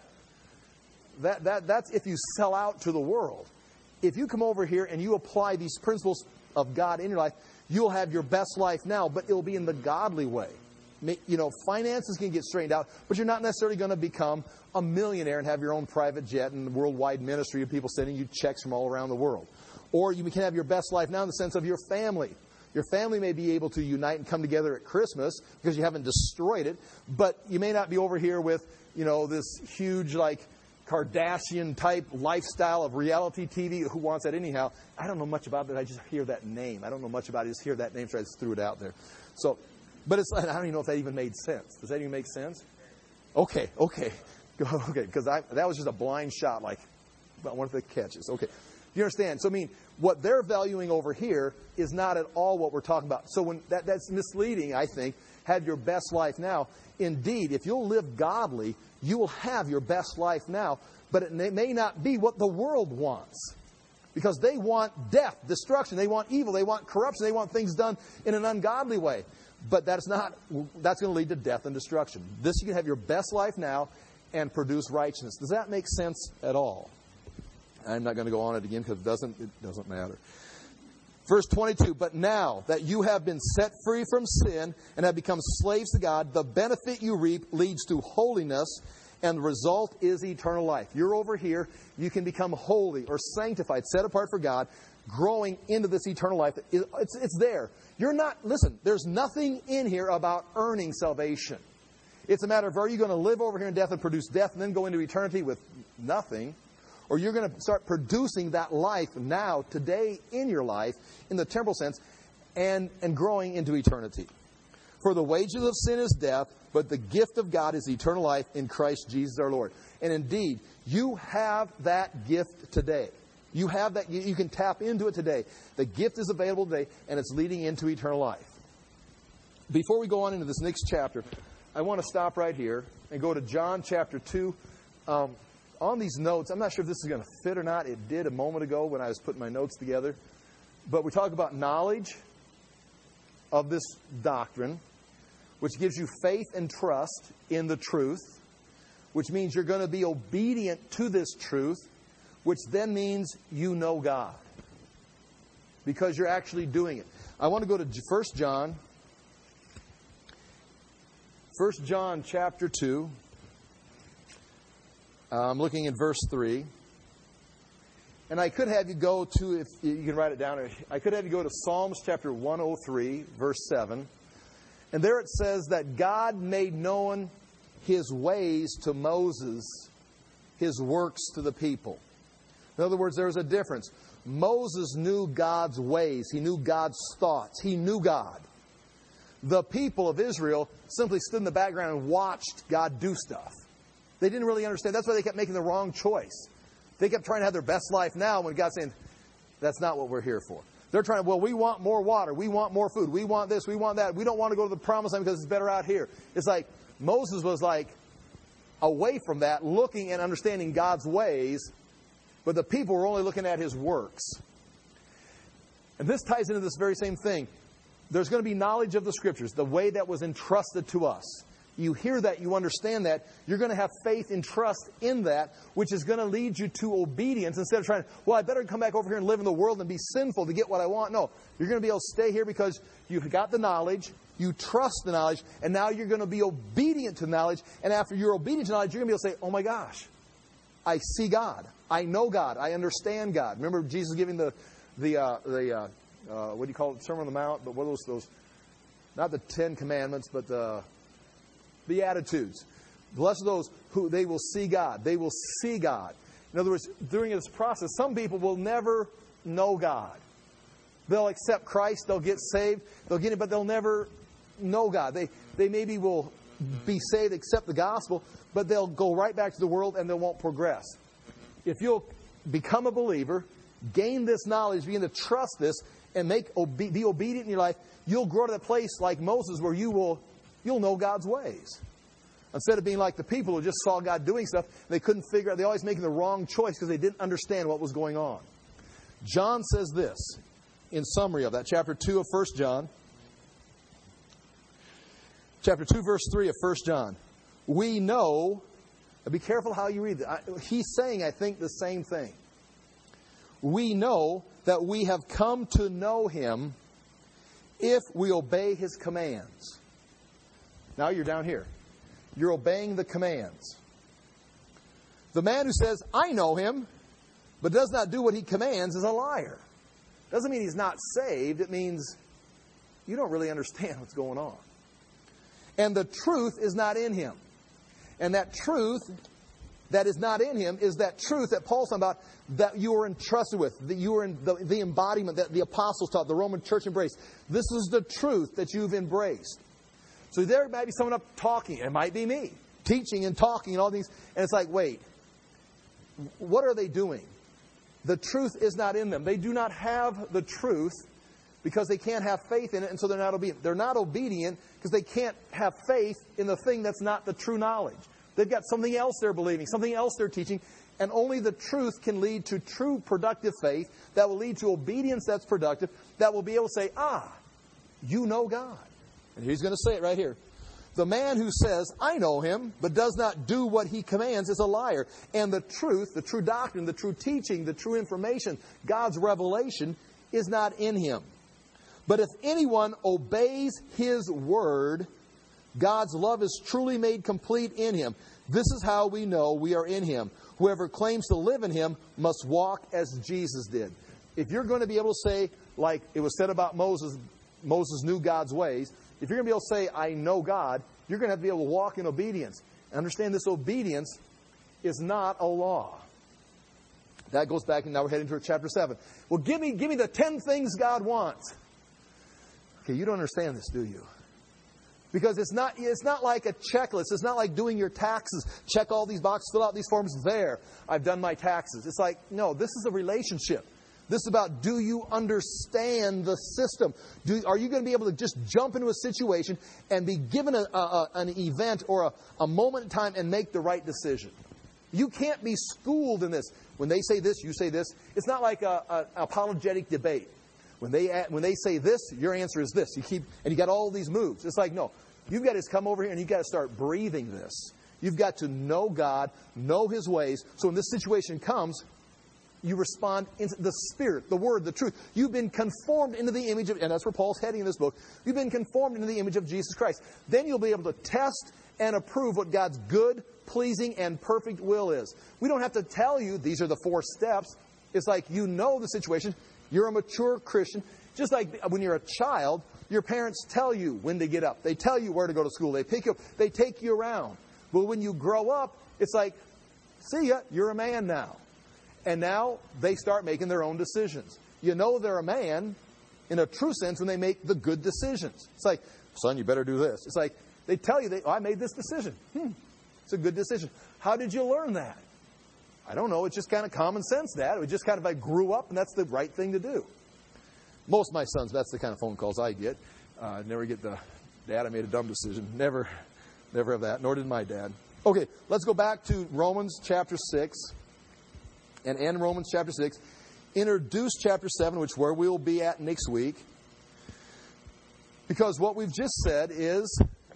that that that's if you sell out to the world. If you come over here and you apply these principles of God in your life, you'll have your best life now, but it'll be in the godly way. You know, finances can get straightened out, but you're not necessarily going to become a millionaire and have your own private jet and worldwide ministry of people sending you checks from all around the world. Or you can have your best life now in the sense of your family. Your family may be able to unite and come together at Christmas because you haven't destroyed it, but you may not be over here with, you know, this huge, like, Kardashian-type lifestyle of reality T V. Who wants that anyhow? I don't know much about that. I just hear that name. I don't know much about it. I just hear that name, so I just threw it out there. So, but it's, I don't even know if that even made sense. Does that even make sense? Okay, okay. Okay, because I, that was just a blind shot, like one of the catches. Okay. You understand? So, I mean, what they're valuing over here is not at all what we're talking about. So when that, that's misleading, I think. Have your best life now. Indeed, if you'll live godly, you will have your best life now, but it may not be what the world wants. Because they want death, destruction, they want evil, they want corruption, they want things done in an ungodly way. But that's not, that's going to lead to death and destruction. This, you can have your best life now and produce righteousness. Does that make sense at all? I'm not going to go on it again because it doesn't, it doesn't matter. Verse twenty-two, but now that you have been set free from sin and have become slaves to God, the benefit you reap leads to holiness, and the result is eternal life. You're over here, you can become holy or sanctified, set apart for God, growing into this eternal life. It's, it's there. You're not, listen, there's nothing in here about earning salvation. It's a matter of, are you going to live over here in death and produce death and then go into eternity with nothing? Or you're going to start producing that life now, today, in your life, in the temporal sense, and, and growing into eternity. For the wages of sin is death, but the gift of God is eternal life in Christ Jesus our Lord. And indeed, you have that gift today. You have that, you, you can tap into it today. The gift is available today, and it's leading into eternal life. Before we go on into this next chapter, I want to stop right here and go to John chapter two. Um, On these notes, I'm not sure if this is going to fit or not. It did a moment ago when I was putting my notes together. But we talk about knowledge of this doctrine, which gives you faith and trust in the truth, which means you're going to be obedient to this truth, which then means you know God, because you're actually doing it. I want to go to First John. First John chapter two. I'm looking at verse three. And I could have you go to, if you can write it down, I could have you go to Psalms chapter one oh three, verse seven. And there it says that God made known His ways to Moses, His works to the people. In other words, there's a difference. Moses knew God's ways. He knew God's thoughts. He knew God. The people of Israel simply stood in the background and watched God do stuff. They didn't really understand. That's why they kept making the wrong choice. They kept trying to have their best life now when God's saying, that's not what we're here for. They're trying, well, we want more water. We want more food. We want this. We want that. We don't want to go to the promised land because it's better out here. It's like Moses was like away from that, looking and understanding God's ways, but the people were only looking at His works. And this ties into this very same thing. There's going to be knowledge of the Scriptures, the way that was entrusted to us. You hear that, you understand that, you're going to have faith and trust in that, which is going to lead you to obedience instead of trying, well, I better come back over here and live in the world and be sinful to get what I want. No, you're going to be able to stay here because you've got the knowledge, you trust the knowledge, and now you're going to be obedient to knowledge. And after you're obedient to knowledge, you're going to be able to say, oh my gosh, I see God. I know God. I understand God. Remember Jesus giving the, the, uh, the uh, uh, what do you call it, Sermon on the Mount? But what are those, those, not the Ten Commandments, but the Beatitudes. Blessed are those who, they will see God. They will see God. In other words, during this process, some people will never know God. They'll accept Christ. They'll get saved. They'll get it, but they'll never know God. They, they maybe will be saved, accept the gospel, but they'll go right back to the world and they won't progress. If you'll become a believer, gain this knowledge, begin to trust this, and make obe- be obedient in your life, you'll grow to that place like Moses where you will you'll know God's ways. Instead of being like the people who just saw God doing stuff, they couldn't figure out, they're always making the wrong choice because they didn't understand what was going on. John says this, in summary of that, chapter two of First John. Chapter two, verse three of First John. We know, be careful how you read that. He's saying, I think, the same thing. We know that we have come to know Him if we obey His commands. Now you're down here. You're obeying the commands. The man who says, I know Him, but does not do what He commands is a liar. Doesn't mean he's not saved. It means you don't really understand what's going on. And the truth is not in him. And that truth that is not in him is that truth that Paul's talking about that you are entrusted with, that you are in the, the embodiment that the apostles taught, the Roman church embraced. This is the truth that you've embraced. So there might be someone up talking. It might be me. Teaching and talking and all these. And it's like, wait, what are they doing? The truth is not in them. They do not have the truth because they can't have faith in it, and so they're not obedient. They're not obedient because they can't have faith in the thing that's not the true knowledge. They've got something else they're believing, something else they're teaching, and only the truth can lead to true productive faith that will lead to obedience that's productive, that will be able to say, ah, you know God. And he's going to say it right here. The man who says, I know Him, but does not do what He commands is a liar. And the truth, the true doctrine, the true teaching, the true information, God's revelation is not in him. But if anyone obeys His word, God's love is truly made complete in him. This is how we know we are in Him. Whoever claims to live in Him must walk as Jesus did. If you're going to be able to say, like it was said about Moses, Moses knew God's ways. If you're going to be able to say, I know God, you're going to have to be able to walk in obedience. And understand this obedience is not a law. That goes back, and now we're heading to chapter seven. Well, give me, give me the ten things God wants. Okay, you don't understand this, do you? Because it's not, it's not like a checklist. It's not like doing your taxes. Check all these boxes, fill out these forms. There, I've done my taxes. It's like, no, this is a relationship. This is about, do you understand the system? Do, are you going to be able to just jump into a situation and be given a, a, an event or a, a moment in time and make the right decision? You can't be schooled in this. When they say this, you say this. It's not like a, a, an apologetic debate. When they when they say this, your answer is this. You keep and you got all these moves. It's like, no, you've got to come over here and you've got to start breathing this. You've got to know God, know His ways. So when this situation comes, you respond in the Spirit, the Word, the truth. You've been conformed into the image of, and that's where Paul's heading in this book. You've been conformed into the image of Jesus Christ. Then you'll be able to test and approve what God's good, pleasing, and perfect will is. We don't have to tell you these are the four steps. It's like you know the situation. You're a mature Christian. Just like when you're a child, your parents tell you when to get up. They tell you where to go to school. They pick you up. They take you around. But when you grow up, it's like, see ya, you're a man now. And now they start making their own decisions. You know they're a man in a true sense when they make the good decisions. It's like, son, you better do this. It's like, they tell you, they, oh, I made this decision. Hmm, it's a good decision. How did you learn that? I don't know. It's just kind of common sense, Dad. It was just kind of, I grew up and that's the right thing to do. Most of my sons, that's the kind of phone calls I get. Uh, never get the, Dad, I made a dumb decision. Never, never have that. Nor did my dad. Okay, let's go back to Romans chapter six. And end Romans chapter six. Introduce chapter seven, which is where we'll be at next week. Because what we've just said is,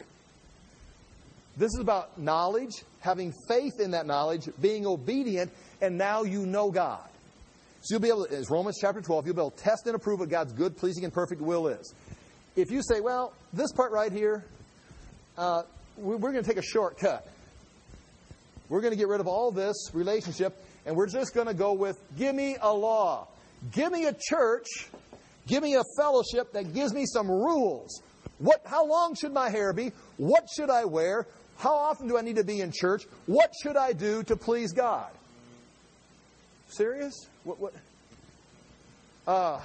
this is about knowledge, having faith in that knowledge, being obedient, and now you know God. So you'll be able to, as Romans chapter twelve, you'll be able to test and approve what God's good, pleasing, and perfect will is. If you say, well, this part right here, uh, we're going to take a shortcut. We're going to get rid of all this relationship, and we're just going to go with, give me a law. Give me a church. Give me a fellowship that gives me some rules. What? How long should my hair be? What should I wear? How often do I need to be in church? What should I do to please God? Serious? What? What? Uh,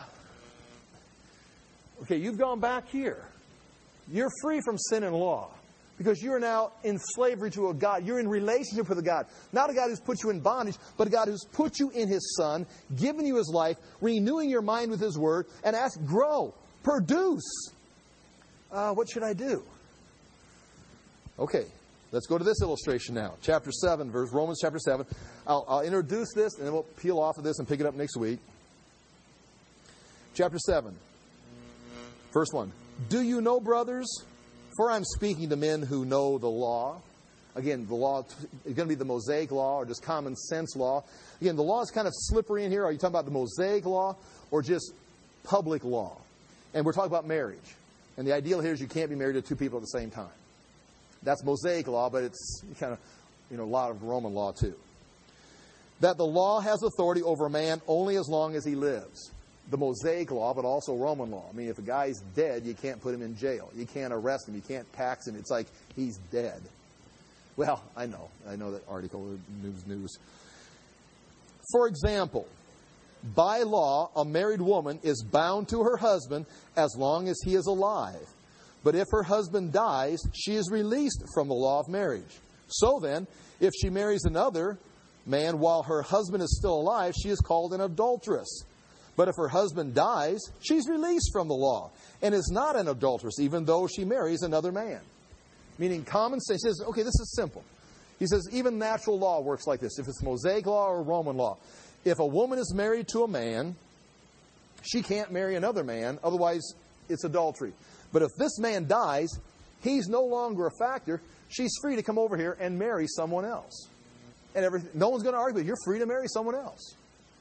okay, you've gone back here. You're free from sin and law because you're now in slavery to a God. You're in relationship with a God. Not a God who's put you in bondage, but a God who's put you in His Son, given you His life, renewing your mind with His Word, and ask, grow, produce. Uh, what should I do? Okay, let's go to this illustration now. Chapter seven, verse Romans chapter seven. I'll, I'll introduce this, and then we'll peel off of this and pick it up next week. Chapter seven, first one. Do you know, brothers, for I'm speaking to men who know the law. Again, the law is going to be the Mosaic law or just common sense law. Again, the law is kind of slippery in here. Are you talking about the Mosaic law or just public law? And we're talking about marriage. And the ideal here is you can't be married to two people at the same time. That's Mosaic law, but it's kind of, you know, a lot of Roman law too. That the law has authority over a man only as long as he lives. The Mosaic law, but also Roman law. I mean, if a guy's dead, you can't put him in jail. You can't arrest him. You can't tax him. It's like he's dead. Well, I know. I know that article, news, news. For example, by law, a married woman is bound to her husband as long as he is alive. But if her husband dies, she is released from the law of marriage. So then, if she marries another man while her husband is still alive, she is called an adulteress. But if her husband dies, she's released from the law and is not an adulteress, even though she marries another man. Meaning common sense. He says, okay, this is simple. He says, even natural law works like this. If it's Mosaic law or Roman law. If a woman is married to a man, she can't marry another man, otherwise it's adultery. But if this man dies, he's no longer a factor. She's free to come over here and marry someone else. And everything. No one's going to argue. You're free to marry someone else.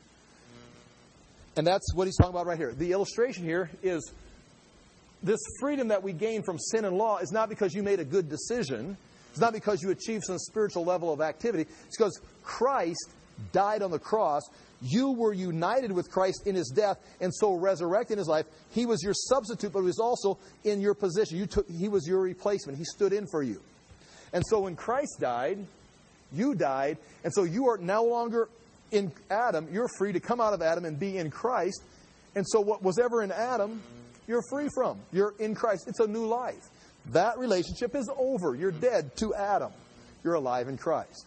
And that's what he's talking about right here. The illustration here is this freedom that we gain from sin and law is not because you made a good decision. It's not because you achieved some spiritual level of activity. It's because Christ died on the cross. You were united with Christ in His death and so resurrected in His life. He was your substitute, but He was also in your position. You took, He was your replacement. He stood in for you. And so when Christ died, you died. And so you are no longer in Adam. You're free to come out of Adam and be in Christ. And so what was ever in Adam, you're free from. You're in Christ. It's a new life. That relationship is over. You're dead to Adam. You're alive in Christ.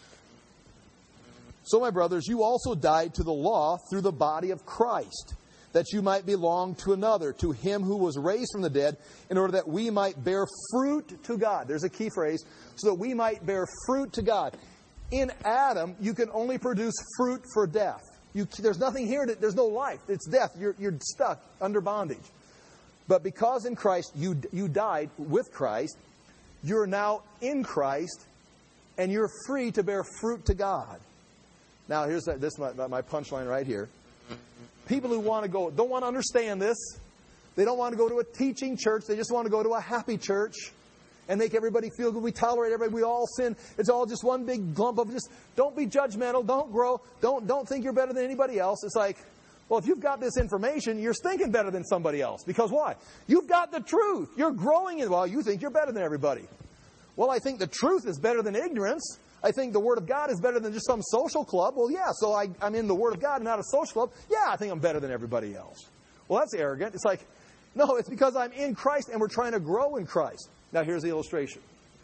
So, my brothers, you also died to the law through the body of Christ, that you might belong to another, to Him who was raised from the dead, in order that we might bear fruit to God. There's a key phrase. So that we might bear fruit to God. In Adam, you can only produce fruit for death. You, there's nothing here. To, there's no life. It's death. You're, you're stuck under bondage. But because in Christ you, you died with Christ, you're now in Christ, and you're free to bear fruit to God. Now, here's that, this is my, my punchline right here. People who want to go, don't want to understand this. They don't want to go to a teaching church. They just want to go to a happy church and make everybody feel good. We tolerate everybody. We all sin. It's all just one big glump of just, don't be judgmental. Don't grow. Don't, don't think you're better than anybody else. It's like, well, if you've got this information, you're thinking better than somebody else. Because why? You've got the truth. You're growing in, well, you think you're better than everybody. Well, I think the truth is better than ignorance. I think the Word of God is better than just some social club. Well, yeah, so I, I'm in the Word of God and not a social club. Yeah, I think I'm better than everybody else. Well, that's arrogant. It's like, no, it's because I'm in Christ and we're trying to grow in Christ. Now, here's the illustration.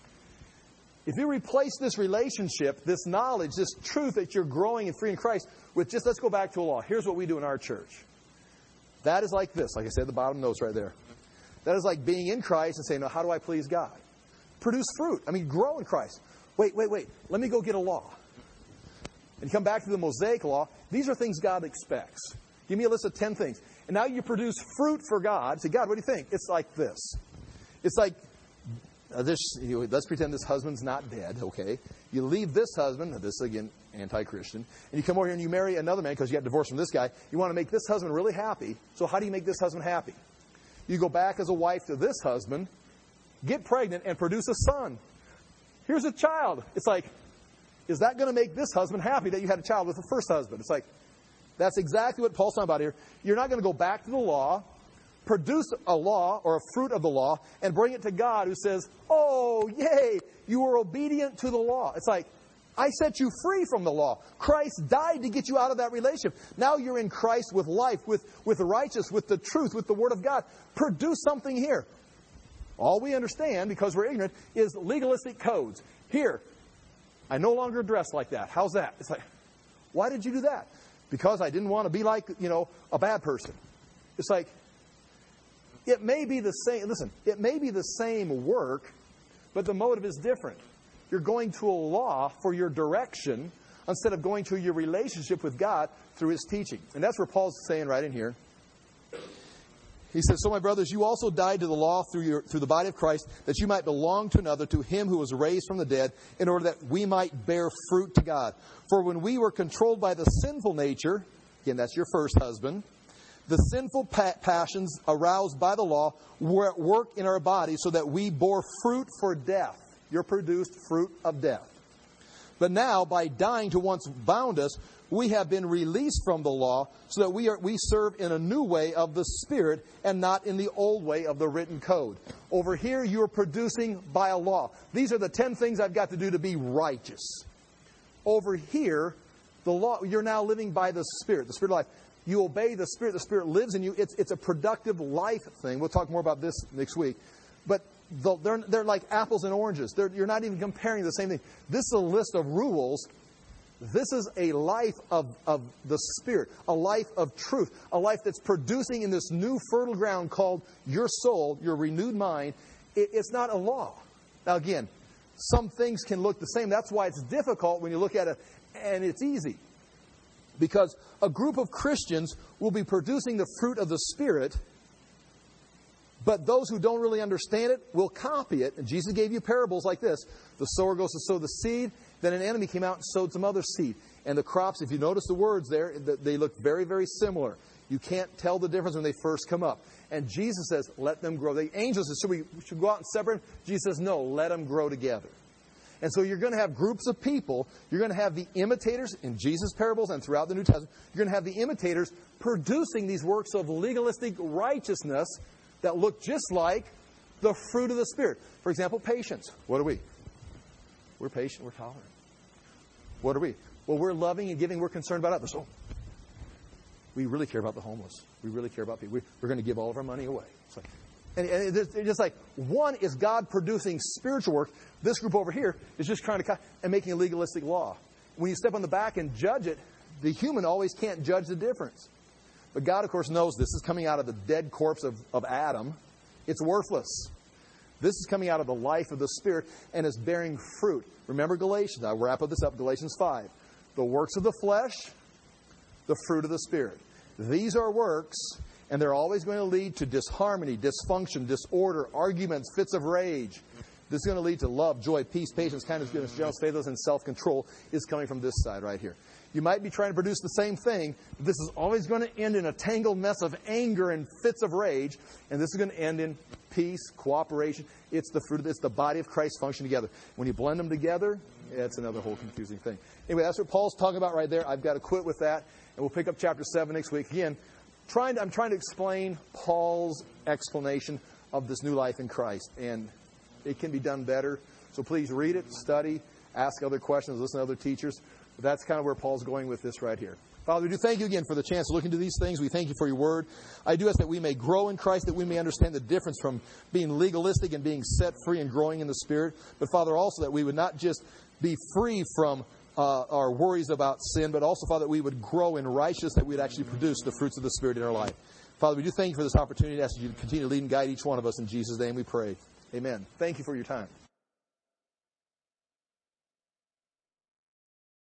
If you replace this relationship, this knowledge, this truth that you're growing and free in Christ with just, let's go back to a law. Here's what we do in our church. That is like this. Like I said, the bottom notes right there. That is like being in Christ and saying, no, how do I please God? Produce fruit. I mean, grow in Christ. Wait, wait, wait. Let me go get a law. And come back to the Mosaic law. These are things God expects. Give me a list of ten things. And now you produce fruit for God. Say, God, what do you think? It's like this. It's like, uh, this. You know, let's pretend this husband's not dead, okay? You leave this husband, this again, anti-Christian, and you come over here and you marry another man because you got divorced from this guy. You want to make this husband really happy. So how do you make this husband happy? You go back as a wife to this husband, get pregnant, and produce a son. Here's a child. It's like, is that going to make this husband happy that you had a child with the first husband? It's like, that's exactly what Paul's talking about here. You're not going to go back to the law, produce a law or a fruit of the law, and bring it to God who says, oh, yay, you were obedient to the law. It's like, I set you free from the law. Christ died to get you out of that relationship. Now you're in Christ with life, with, with the righteous, with the truth, with the Word of God. Produce something here. All we understand, because we're ignorant, is legalistic codes. Here, I no longer dress like that. How's that? It's like, why did you do that? Because I didn't want to be like, you know, a bad person. It's like, it may be the same, listen, it may be the same work, but the motive is different. You're going to a law for your direction instead of going to your relationship with God through His teaching. And that's where Paul's saying right in here. He says, so my brothers, you also died to the law through your through the body of Christ, that you might belong to another, to Him who was raised from the dead, in order that we might bear fruit to God. For when we were controlled by the sinful nature, again, that's your first husband, the sinful pa- passions aroused by the law were at work in our bodies, so that we bore fruit for death. You're produced fruit of death. But now, by dying to once bound us, we have been released from the law, so that we are we serve in a new way of the Spirit and not in the old way of the written code. Over here, you're producing by a law. These are the ten things I've got to do to be righteous. Over here, the law, you're now living by the Spirit, the Spirit of life. You obey the Spirit. The Spirit lives in you. It's, it's a productive life thing. We'll talk more about this next week. But the, they're, they're like apples and oranges. They're, you're not even comparing the same thing. This is a list of rules. This is a life of, of the Spirit, a life of truth, a life that's producing in this new fertile ground called your soul, your renewed mind. It, it's not a law. Now again, some things can look the same. That's why it's difficult when you look at it, and it's easy. Because a group of Christians will be producing the fruit of the Spirit, but those who don't really understand it will copy it. And Jesus gave you parables like this. The sower goes to sow the seed. Then an enemy came out and sowed some other seed. And the crops, if you notice the words there, they look very, very similar. You can't tell the difference when they first come up. And Jesus says, let them grow. The angel says, should we should go out and separate them? Jesus says, no, let them grow together. And so you're going to have groups of people. You're going to have the imitators in Jesus' parables and throughout the New Testament. You're going to have the imitators producing these works of legalistic righteousness that look just like the fruit of the Spirit. For example, patience. What are we? We're patient. We're tolerant. What are we? Well, we're loving and giving. We're concerned about others. Oh, we really care about the homeless. We really care about people. We're going to give all of our money away. It's like, and, and it's just like, one is God producing spiritual work. This group over here is just trying to and making a legalistic law. When you step on the back and judge it, the human always can't judge the difference. But God, of course, knows this is coming out of the dead corpse of, of Adam. It's worthless. This is coming out of the life of the Spirit and is bearing fruit. Remember Galatians. I'll wrap up this up. Galatians five. The works of the flesh, the fruit of the Spirit. These are works, and they're always going to lead to disharmony, dysfunction, disorder, arguments, fits of rage. This is going to lead to love, joy, peace, patience, kindness, goodness, gentleness, faithfulness, and self-control is coming from this side right here. You might be trying to produce the same thing, but this is always going to end in a tangled mess of anger and fits of rage, and this is going to end in peace, cooperation. It's the fruit of it's the body of Christ functioning together. When you blend them together, it's another whole confusing thing. Anyway, that's what Paul's talking about right there. I've got to quit with that, and we'll pick up chapter seven next week. Again, trying to, I'm trying to explain Paul's explanation of this new life in Christ, and it can be done better. So please read it, study, ask other questions, listen to other teachers. But that's kind of where Paul's going with this right here. Father, we do thank you again for the chance to look into these things. We thank you for your word. I do ask that we may grow in Christ, that we may understand the difference from being legalistic and being set free and growing in the Spirit. But Father, also that we would not just be free from uh, our worries about sin, but also, Father, that we would grow in righteousness, that we would actually produce the fruits of the Spirit in our life. Father, we do thank you for this opportunity. I ask you to continue to lead and guide each one of us. In Jesus' name we pray. Amen. Thank you for your time.